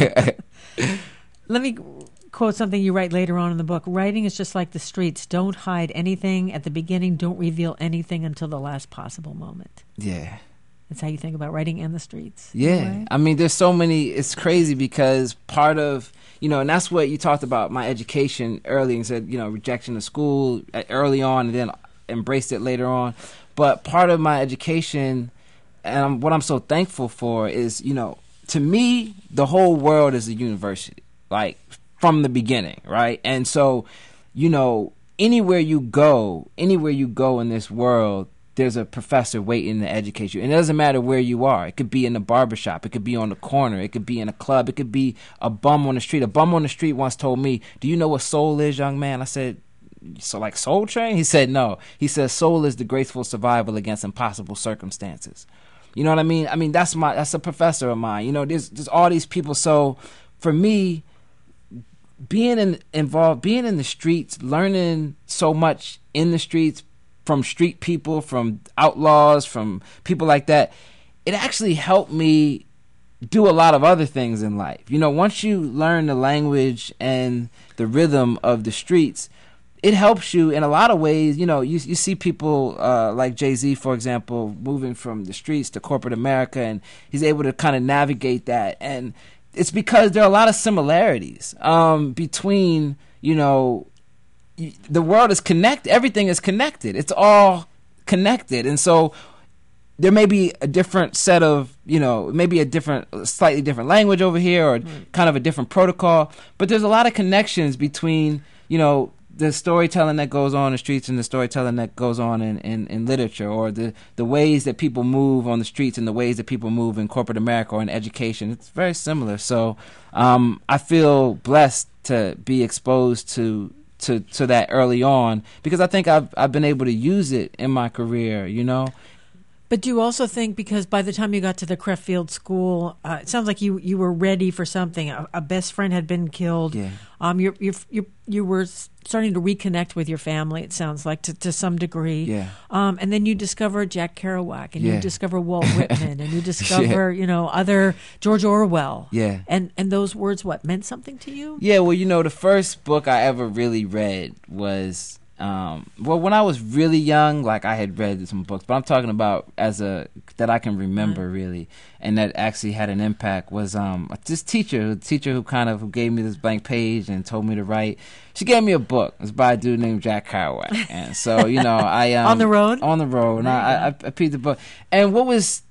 Speaker 1: let me quote something you write later on in the book. Writing is just like the streets. Don't hide anything at the beginning. Don't reveal anything until the last possible moment.
Speaker 2: Yeah.
Speaker 1: That's how you think about writing in the streets.
Speaker 2: Yeah. Right? I mean, there's so many. It's crazy because part of, you know, and that's what you talked about, my education early and said, you know, rejection of school early on and then embraced it later on. But part of my education and what I'm so thankful for is, you know, to me, the whole world is a university, like from the beginning, right? And so, you know, anywhere you go, anywhere you go in this world, there's a professor waiting to educate you. And it doesn't matter where you are. It could be in the barbershop. It could be on the corner. It could be in a club. It could be a bum on the street. A bum on the street once told me, do you know what soul is, young man? I said, so like Soul Train? He said, no. He says, soul is the graceful survival against impossible circumstances. You know what I mean? I mean, that's my that's a professor of mine. You know, there's, there's all these people. So for me, being in, involved, being in the streets, learning so much in the streets, from street people, from outlaws, from people like that, it actually helped me do a lot of other things in life. You know, once you learn the language and the rhythm of the streets, it helps you in a lot of ways. You know, you you see people uh, like Jay-Z, for example, moving from the streets to corporate America, and he's able to kind of navigate that. And it's because there are a lot of similarities um, between, you know, the world is connected. Everything is connected. It's all connected. And so there may be a different set of, you know, maybe a different, slightly different language over here or right. kind of a different protocol. But there's a lot of connections between, you know, the storytelling that goes on in the streets and the storytelling that goes on in, in, in literature, or the, the ways that people move on the streets and the ways that people move in corporate America or in education. It's very similar. So um, I feel blessed to be exposed to to to that early on, because I think I've I've been able to use it in my career, you know.
Speaker 1: But do you also think, because by the time you got to the Creffield School, uh, it sounds like you, you were ready for something. A, a best friend had been killed.
Speaker 2: Yeah.
Speaker 1: Um, you you you you were starting to reconnect with your family. It sounds like to, to some degree.
Speaker 2: Yeah.
Speaker 1: Um, and then you discover Jack Kerouac, and
Speaker 2: yeah.
Speaker 1: you discover Walt Whitman, and you discover yeah. you know other George Orwell.
Speaker 2: Yeah.
Speaker 1: And and those words, what, meant something to you?
Speaker 2: Yeah. Well, you know, the first book I ever really read was Um, well, when I was really young, like I had read some books, but I'm talking about as a that I can remember mm-hmm. really, and that actually had an impact was um this teacher, a teacher who kind of who gave me this blank page and told me to write. She gave me a book. It's by a dude named Jack Kerouac, and so you know I um,
Speaker 1: on the road,
Speaker 2: on the road, and I, I I picked the book. And what was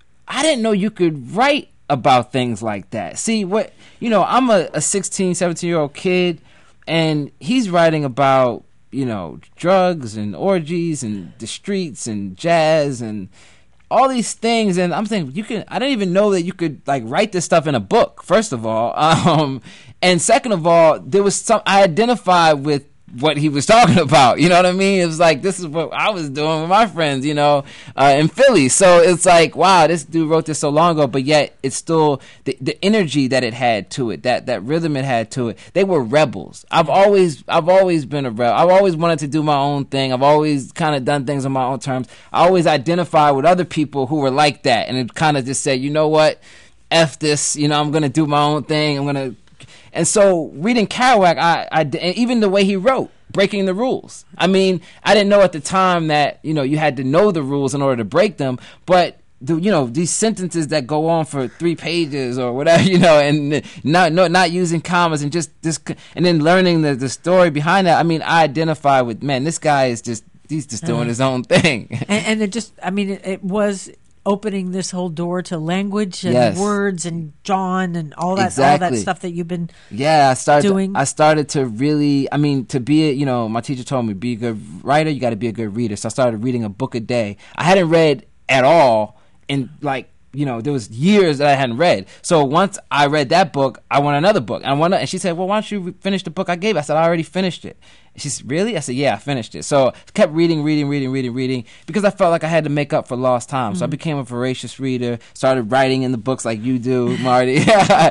Speaker 2: I didn't know you could write about things like that. See what you know? I'm a, a sixteen, seventeen year old kid, and he's writing about. You know, drugs and orgies and the streets and jazz and all these things. And I'm thinking, you can, I didn't even know that you could like write this stuff in a book, first of all. Um, and second of all, there was some, I identified with what he was talking about. You know what I mean? It was like, this is what I was doing with my friends, you know, uh, in Philly. So it's like, wow, this dude wrote this so long ago, but yet it's still the, the energy that it had to it, that, that rhythm it had to it. They were rebels. I've always, I've always been a rebel. I've always wanted to do my own thing. I've always kind of done things on my own terms. I always identify with other people who were like that. And it kind of just said, you know what? F this, you know, I'm going to do my own thing. I'm going to, And so reading Kerouac, I, I, and even the way he wrote, breaking the rules. I mean, I didn't know at the time that, you know, you had to know the rules in order to break them, but, the, you know, these sentences that go on for three pages or whatever, you know, and not not, not using commas and just, this, and then learning the, the story behind that. I mean, I identify with, man, this guy is just, he's just doing uh, his own thing.
Speaker 1: And, and it just, I mean, it, it was... opening this whole door to language and
Speaker 2: yes.
Speaker 1: words and John and all that
Speaker 2: exactly.
Speaker 1: all that stuff that you've been
Speaker 2: yeah I started
Speaker 1: doing.
Speaker 2: I started to really I mean to be a, you know my teacher told me be a good writer, you got to be a good reader. So I started reading a book a day. I hadn't read at all in like you know there was years that I hadn't read. So once I read that book, I want another book. I want and she said, well, why don't you finish the book I gave? I said, I already finished it. She said, really? I said, yeah, I finished it. So I kept reading, reading, reading, reading, reading, because I felt like I had to make up for lost time. Mm-hmm. So I became a voracious reader, started writing in the books like you do, Marty.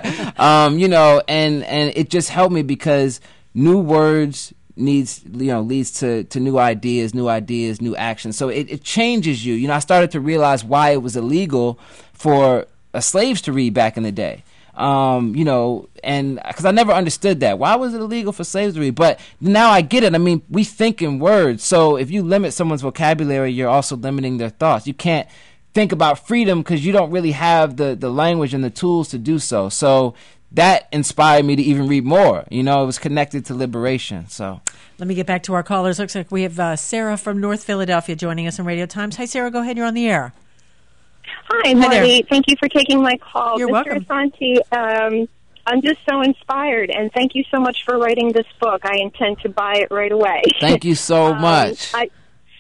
Speaker 2: um, you know, and, and it just helped me because new words needs, you know, leads to, to new ideas, new ideas, new actions. So it, it changes you. You know, I started to realize why it was illegal for uh, slaves to read back in the day. Um, you know, and because I never understood that. Why was it illegal for slaves to read? But now I get it. I mean, we think in words. So if you limit someone's vocabulary, you're also limiting their thoughts. You can't think about freedom because you don't really have the, the language and the tools to do so. So that inspired me to even read more. You know, it was connected to liberation. So
Speaker 1: let me get back to our callers. Looks like we have uh, Sarah from North Philadelphia joining us on Radio Times. Hi, Sarah. Go ahead. You're on the air.
Speaker 13: Hi, Marty. Thank you for taking my call.
Speaker 1: You're
Speaker 13: Mister
Speaker 1: welcome.
Speaker 13: Asante, um, I'm just so inspired, and thank you so much for writing this book. I intend to buy it right away.
Speaker 2: Thank you so
Speaker 13: um,
Speaker 2: much.
Speaker 13: I,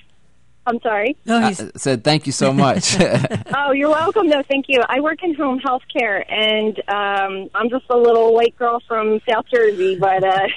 Speaker 13: I'm sorry?
Speaker 1: No,
Speaker 2: I said thank you so much.
Speaker 13: Oh, you're welcome. No, thank you. I work in home health care, and um, I'm just a little white girl from South Jersey, but uh,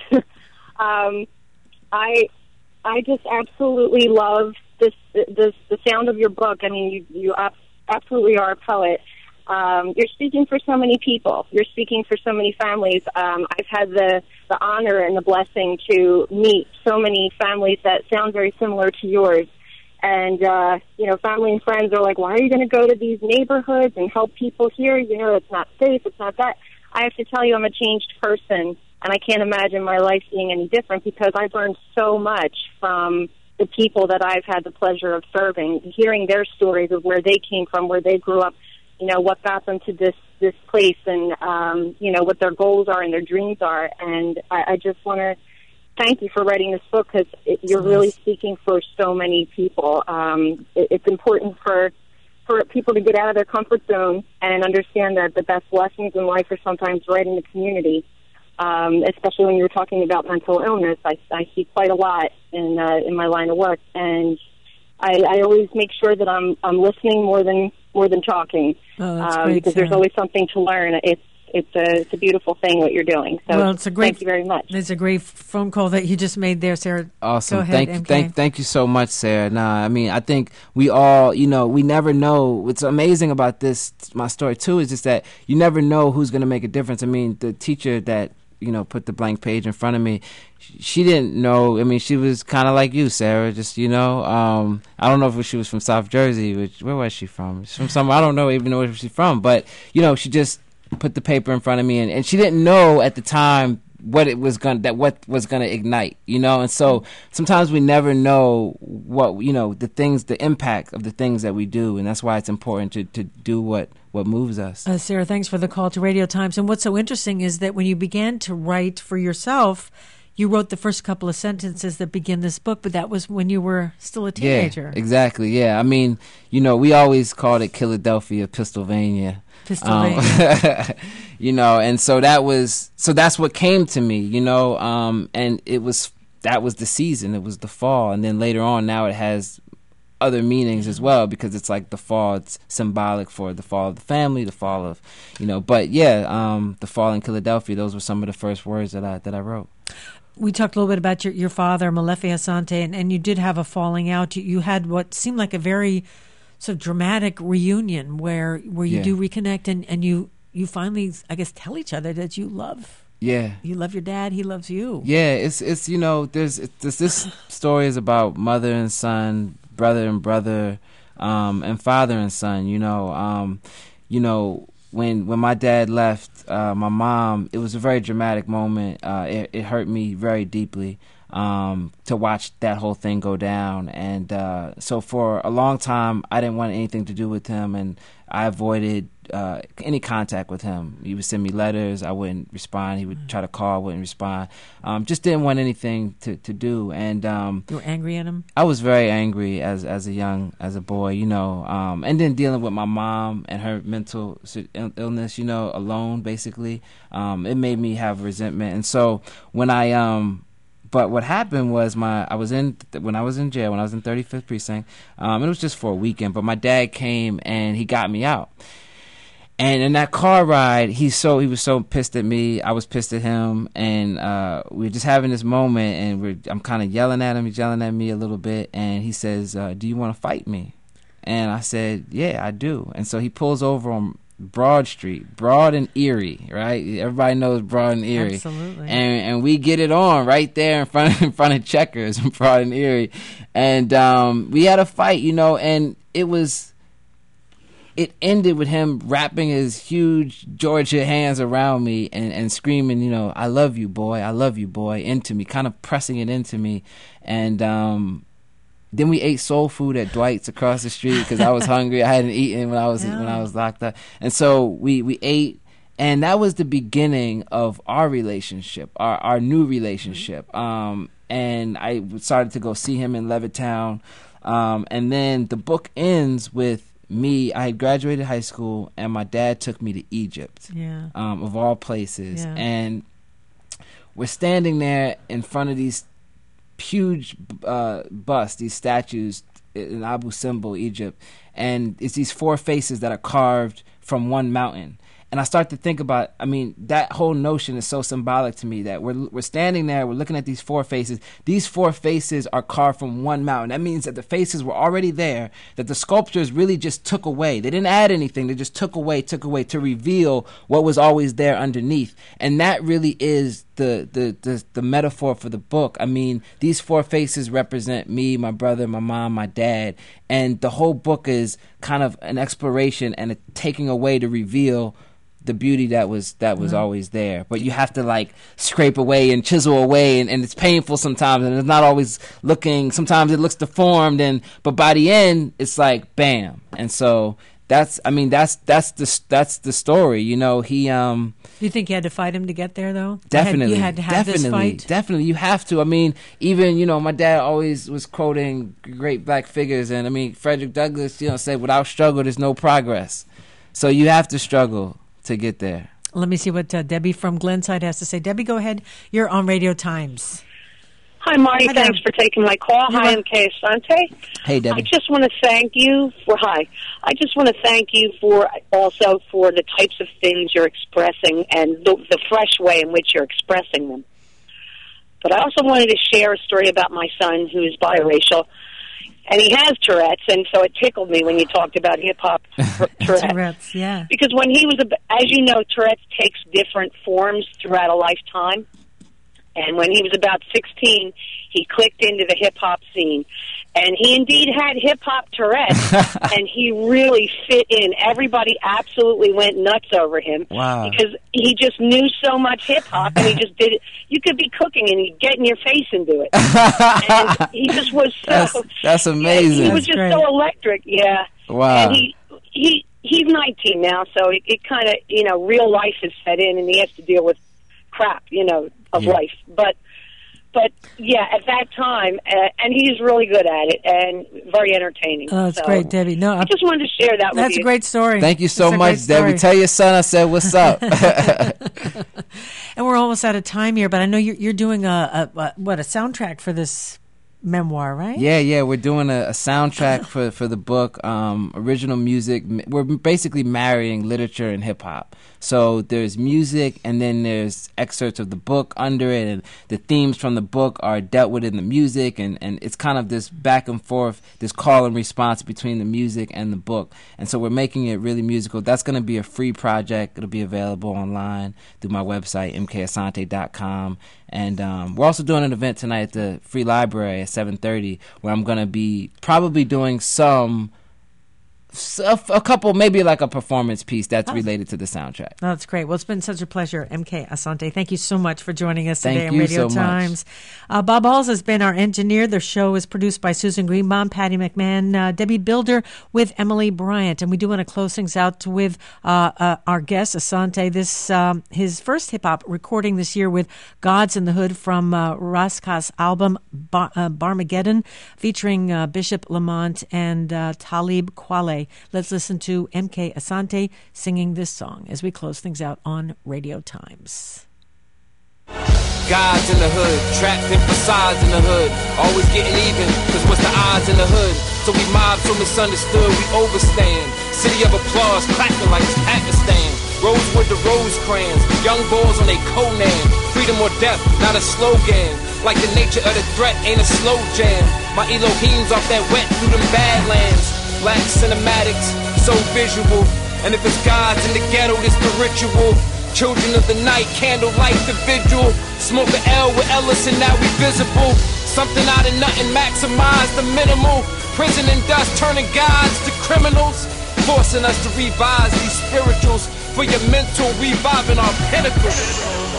Speaker 13: um, I I just absolutely love this, this the sound of your book. I mean, you, you absolutely are a poet. Um, you're speaking for so many people. You're speaking for so many families. Um, I've had the, the honor and the blessing to meet so many families that sound very similar to yours. And, uh, you know, family and friends are like, why are you going to go to these neighborhoods and help people here? You know, it's not safe. It's not that. I have to tell you, I'm a changed person, and I can't imagine my life being any different because I've learned so much from the people that I've had the pleasure of serving, hearing their stories of where they came from, where they grew up, you know, what got them to this, this place and, um, you know, what their goals are and their dreams are. And I, I just want to thank you for writing this book because you're really speaking for so many people. Um, it, it's important for for people to get out of their comfort zone and understand that the best lessons in life are sometimes right in the community, um, especially when you're talking about mental illness. I, I see quite a lot in uh, in my line of work, and I, I always make sure that I'm I'm listening more than more than talking,
Speaker 1: oh, that's
Speaker 13: um,
Speaker 1: great,
Speaker 13: because
Speaker 1: Sarah.
Speaker 13: there's always something to learn. It's It's a, it's a beautiful thing what you're doing. So
Speaker 1: well, it's a great,
Speaker 13: thank you very much.
Speaker 1: It's a great phone call that you just made there, Sarah.
Speaker 2: Awesome.
Speaker 1: Go ahead,
Speaker 2: thank,
Speaker 1: M K.
Speaker 2: thank, thank you so much, Sarah. Nah, I mean, I think we all, you know, we never know. What's amazing about this, my story too, is just that you never know who's going to make a difference. I mean, the teacher that, you know, put the blank page in front of me, she didn't know. I mean, she was kind of like you, Sarah. Just, you know, um, I don't know if she was from South Jersey. Which, where was she from? She's from somewhere. I don't know even know where she's from. But, you know, she just put the paper in front of me, and, and she didn't know at the time what it was going that what was going to ignite, you know. And so sometimes we never know what, you know, the things, the impact of the things that we do, and that's why it's important to, to do what what moves us.
Speaker 1: Uh, Sarah, thanks for the call to Radio Times. And what's so interesting is that when you began to write for yourself, you wrote the first couple of sentences that begin this book, but that was when you were still a teenager.
Speaker 2: Yeah, exactly. Yeah, I mean, you know, we always called it Philadelphia, Pennsylvania.
Speaker 1: Pennsylvania.
Speaker 2: Um, you know, and so that was, so that's what came to me, you know, um, and it was, that was the season, it was the fall. And then later on, now it has other meanings as well, because it's like the fall, it's symbolic for the fall of the family, the fall of, you know, but yeah, um, the fall in Philadelphia, those were some of the first words that I, that I wrote.
Speaker 1: We talked a little bit about your, your father, Molefi Asante, and, and you did have a falling out. You, you had what seemed like a very sort of dramatic reunion where where you
Speaker 2: Yeah.
Speaker 1: do reconnect, and, and you, you finally, I guess, tell each other that you love.
Speaker 2: Yeah.
Speaker 1: You love your dad, he loves you.
Speaker 2: Yeah, it's, it's you know, there's, it's, this story is about mother and son, brother and brother, um, and father and son, you know. Um, you know, when when my dad left, uh, my mom, it was a very dramatic moment. Uh, it, it hurt me very deeply um, to watch that whole thing go down. And uh, so for a long time, I didn't want anything to do with him, and I avoided uh, any contact with him. He would send me letters, I wouldn't respond. He would try to call, I wouldn't respond. Um, just didn't want anything to, to do. And um,
Speaker 1: You were angry at him?
Speaker 2: I was very angry as as a young, as a boy, you know. Um, and then dealing with my mom and her mental Ill- illness, you know, alone, basically. Um, it made me have resentment. And so when I... Um, But what happened was my I was in when I was in jail, when I was in thirty-fifth precinct. Um, it was just for a weekend, but my dad came and he got me out. And in that car ride, he so he was so pissed at me. I was pissed at him, and uh, we were just having this moment. And we're I'm kind of yelling at him. He's yelling at me a little bit, and he says, uh, "Do you want to fight me?" And I said, "Yeah, I do." And so he pulls over on Broad Street, Broad and Erie, right? Everybody knows Broad and Erie.
Speaker 1: Absolutely.
Speaker 2: And and we get it on right there in front of, in front of Checkers, Broad and Erie, and um, we had a fight, you know, and it was. It ended with him wrapping his huge Georgia hands around me and, and screaming, you know, "I love you, boy, I love you, boy," into me, kind of pressing it into me. And um, then we ate soul food at Dwight's across the street because I was hungry. I hadn't eaten when I was
Speaker 1: Yeah.
Speaker 2: when I was locked up, and so we, we ate, and that was the beginning of our relationship, our our new relationship. Um, and I started to go see him in Levittown, um, and then the book ends with me. I had graduated high school, and my dad took me to Egypt,
Speaker 1: Yeah.
Speaker 2: um, of all places,
Speaker 1: Yeah.
Speaker 2: and we're standing there in front of these huge uh, busts, these statues in Abu Simbel, Egypt, and it's these four faces that are carved from one mountain. And I start to think about, I mean, that whole notion is so symbolic to me that we're we're standing there, we're looking at these four faces. These four faces are carved from one mountain. That means that the faces were already there, that the sculptors really just took away. They didn't add anything. They just took away, took away to reveal what was always there underneath. And that really is the the the, the metaphor for the book. I mean, these four faces represent me, my brother, my mom, my dad. And the whole book is kind of an exploration and a taking away to reveal the beauty that was that was
Speaker 1: Yeah.
Speaker 2: always there. But you have to like scrape away and chisel away, and, and it's painful sometimes, and it's not always looking, sometimes it looks deformed, and but by the end it's like bam. And so that's I mean that's that's the that's the story, you know. He um
Speaker 1: Do you think you had to fight him to get there, though?
Speaker 2: Definitely,
Speaker 1: You had, you had to have
Speaker 2: definitely,
Speaker 1: this fight?
Speaker 2: definitely. You have to. I mean, even you know, my dad always was quoting great black figures, and I mean, Frederick Douglass, you know, said, "Without struggle, there's no progress." So you have to struggle to get there.
Speaker 1: Let me see what uh, Debbie from Glenside has to say. Debbie, go ahead. You're on Radio Times.
Speaker 14: Hi, Marty.
Speaker 1: Hi there.
Speaker 14: Thanks for taking my call.
Speaker 1: You're
Speaker 14: Hi,
Speaker 1: wel-
Speaker 14: M K Asante.
Speaker 2: Hey,
Speaker 14: I
Speaker 2: Debbie.
Speaker 14: just want to thank you for hi. I just want to thank you for also for the types of things you're expressing and the, the fresh way in which you're expressing them. But I also wanted to share a story about my son who is biracial, and he has Tourette's, and so it tickled me when you talked about hip hop Tourette's.
Speaker 1: Tourette's, yeah.
Speaker 14: Because when he was, a, as you know, Tourette's takes different forms throughout a lifetime. And when he was about sixteen, he clicked into the hip-hop scene. And he indeed had hip-hop Tourette's, and he really fit in. Everybody absolutely went nuts over him.
Speaker 2: Wow.
Speaker 14: Because he just knew so much hip-hop, and he just did it. You could be cooking, and he'd get in your face and do it. And he just was so...
Speaker 2: That's, that's amazing.
Speaker 14: Yeah, he was just so electric, yeah.
Speaker 2: Wow.
Speaker 14: And he... he He's nineteen now, so it, it kind of, you know, real life has set in, and he has to deal with crap, you know, of
Speaker 2: yeah.
Speaker 14: life. But, but yeah, at that time, uh, and he's really good at it and very entertaining.
Speaker 1: Oh, that's
Speaker 14: so
Speaker 1: great, Debbie. No,
Speaker 14: I just wanted to share that with you.
Speaker 1: That's a great story.
Speaker 2: Thank you so
Speaker 1: That's a
Speaker 2: much,
Speaker 1: great story.
Speaker 2: Debbie. Tell your son I said what's up.
Speaker 1: And we're almost out of time here, but I know you're, you're doing a, a, a what a soundtrack for this memoir, right?
Speaker 2: Yeah, yeah, we're doing a, a soundtrack for, for the book, um, original music. We're basically marrying literature and hip hop. So there's music, and then there's excerpts of the book under it, and the themes from the book are dealt with in the music, and, and it's kind of this back and forth, this call and response between the music and the book. And so we're making it really musical. That's going to be a free project. It'll be available online through my website, m k asante dot com. And um, we're also doing an event tonight at the Free Library at seven thirty, where I'm going to be probably doing some, a, a couple, maybe like a performance piece that's
Speaker 1: Oh.
Speaker 2: related to the soundtrack.
Speaker 1: Oh, that's great. Well, it's been such a pleasure. M K Asante, thank you so much for joining us
Speaker 2: Thank
Speaker 1: today on
Speaker 2: you
Speaker 1: Radio
Speaker 2: so much.
Speaker 1: Times. Uh, Bob Halls has been our engineer. The show is produced by Susan Greenbaum, Patty McMahon, uh, Debbie Builder with Emily Bryant. And we do want to close things out with uh, uh, our guest, Asante. This um, his first hip-hop recording this year with Gods in the Hood from uh, Raska's album Bar- uh, Barmageddon, featuring uh, Bishop Lamont and uh, Talib Kweli. Let's listen to M K Asante singing this song as we close things out on Radio Times.
Speaker 15: Gods in the hood, trapped in facades in the hood, always getting even, cause what's the odds in the hood? So we mob so misunderstood, we overstand. City of applause, clapping like it's Pakistan. Rosewood to Rosecrans, young boys on they Conan. Freedom or death, not a slogan. Like the nature of the threat ain't a slow jam. My Elohim's off that wet through them badlands. Black cinematics, so visual. And if it's gods in the ghetto, it's the ritual. Children of the night, candlelight the vigil. Smoke a L with Ellis and now we visible. Something out of nothing, maximize the minimal. Prison and dust turning gods to criminals. Forcing us to revise these spirituals. For your mental, reviving our pinnacles.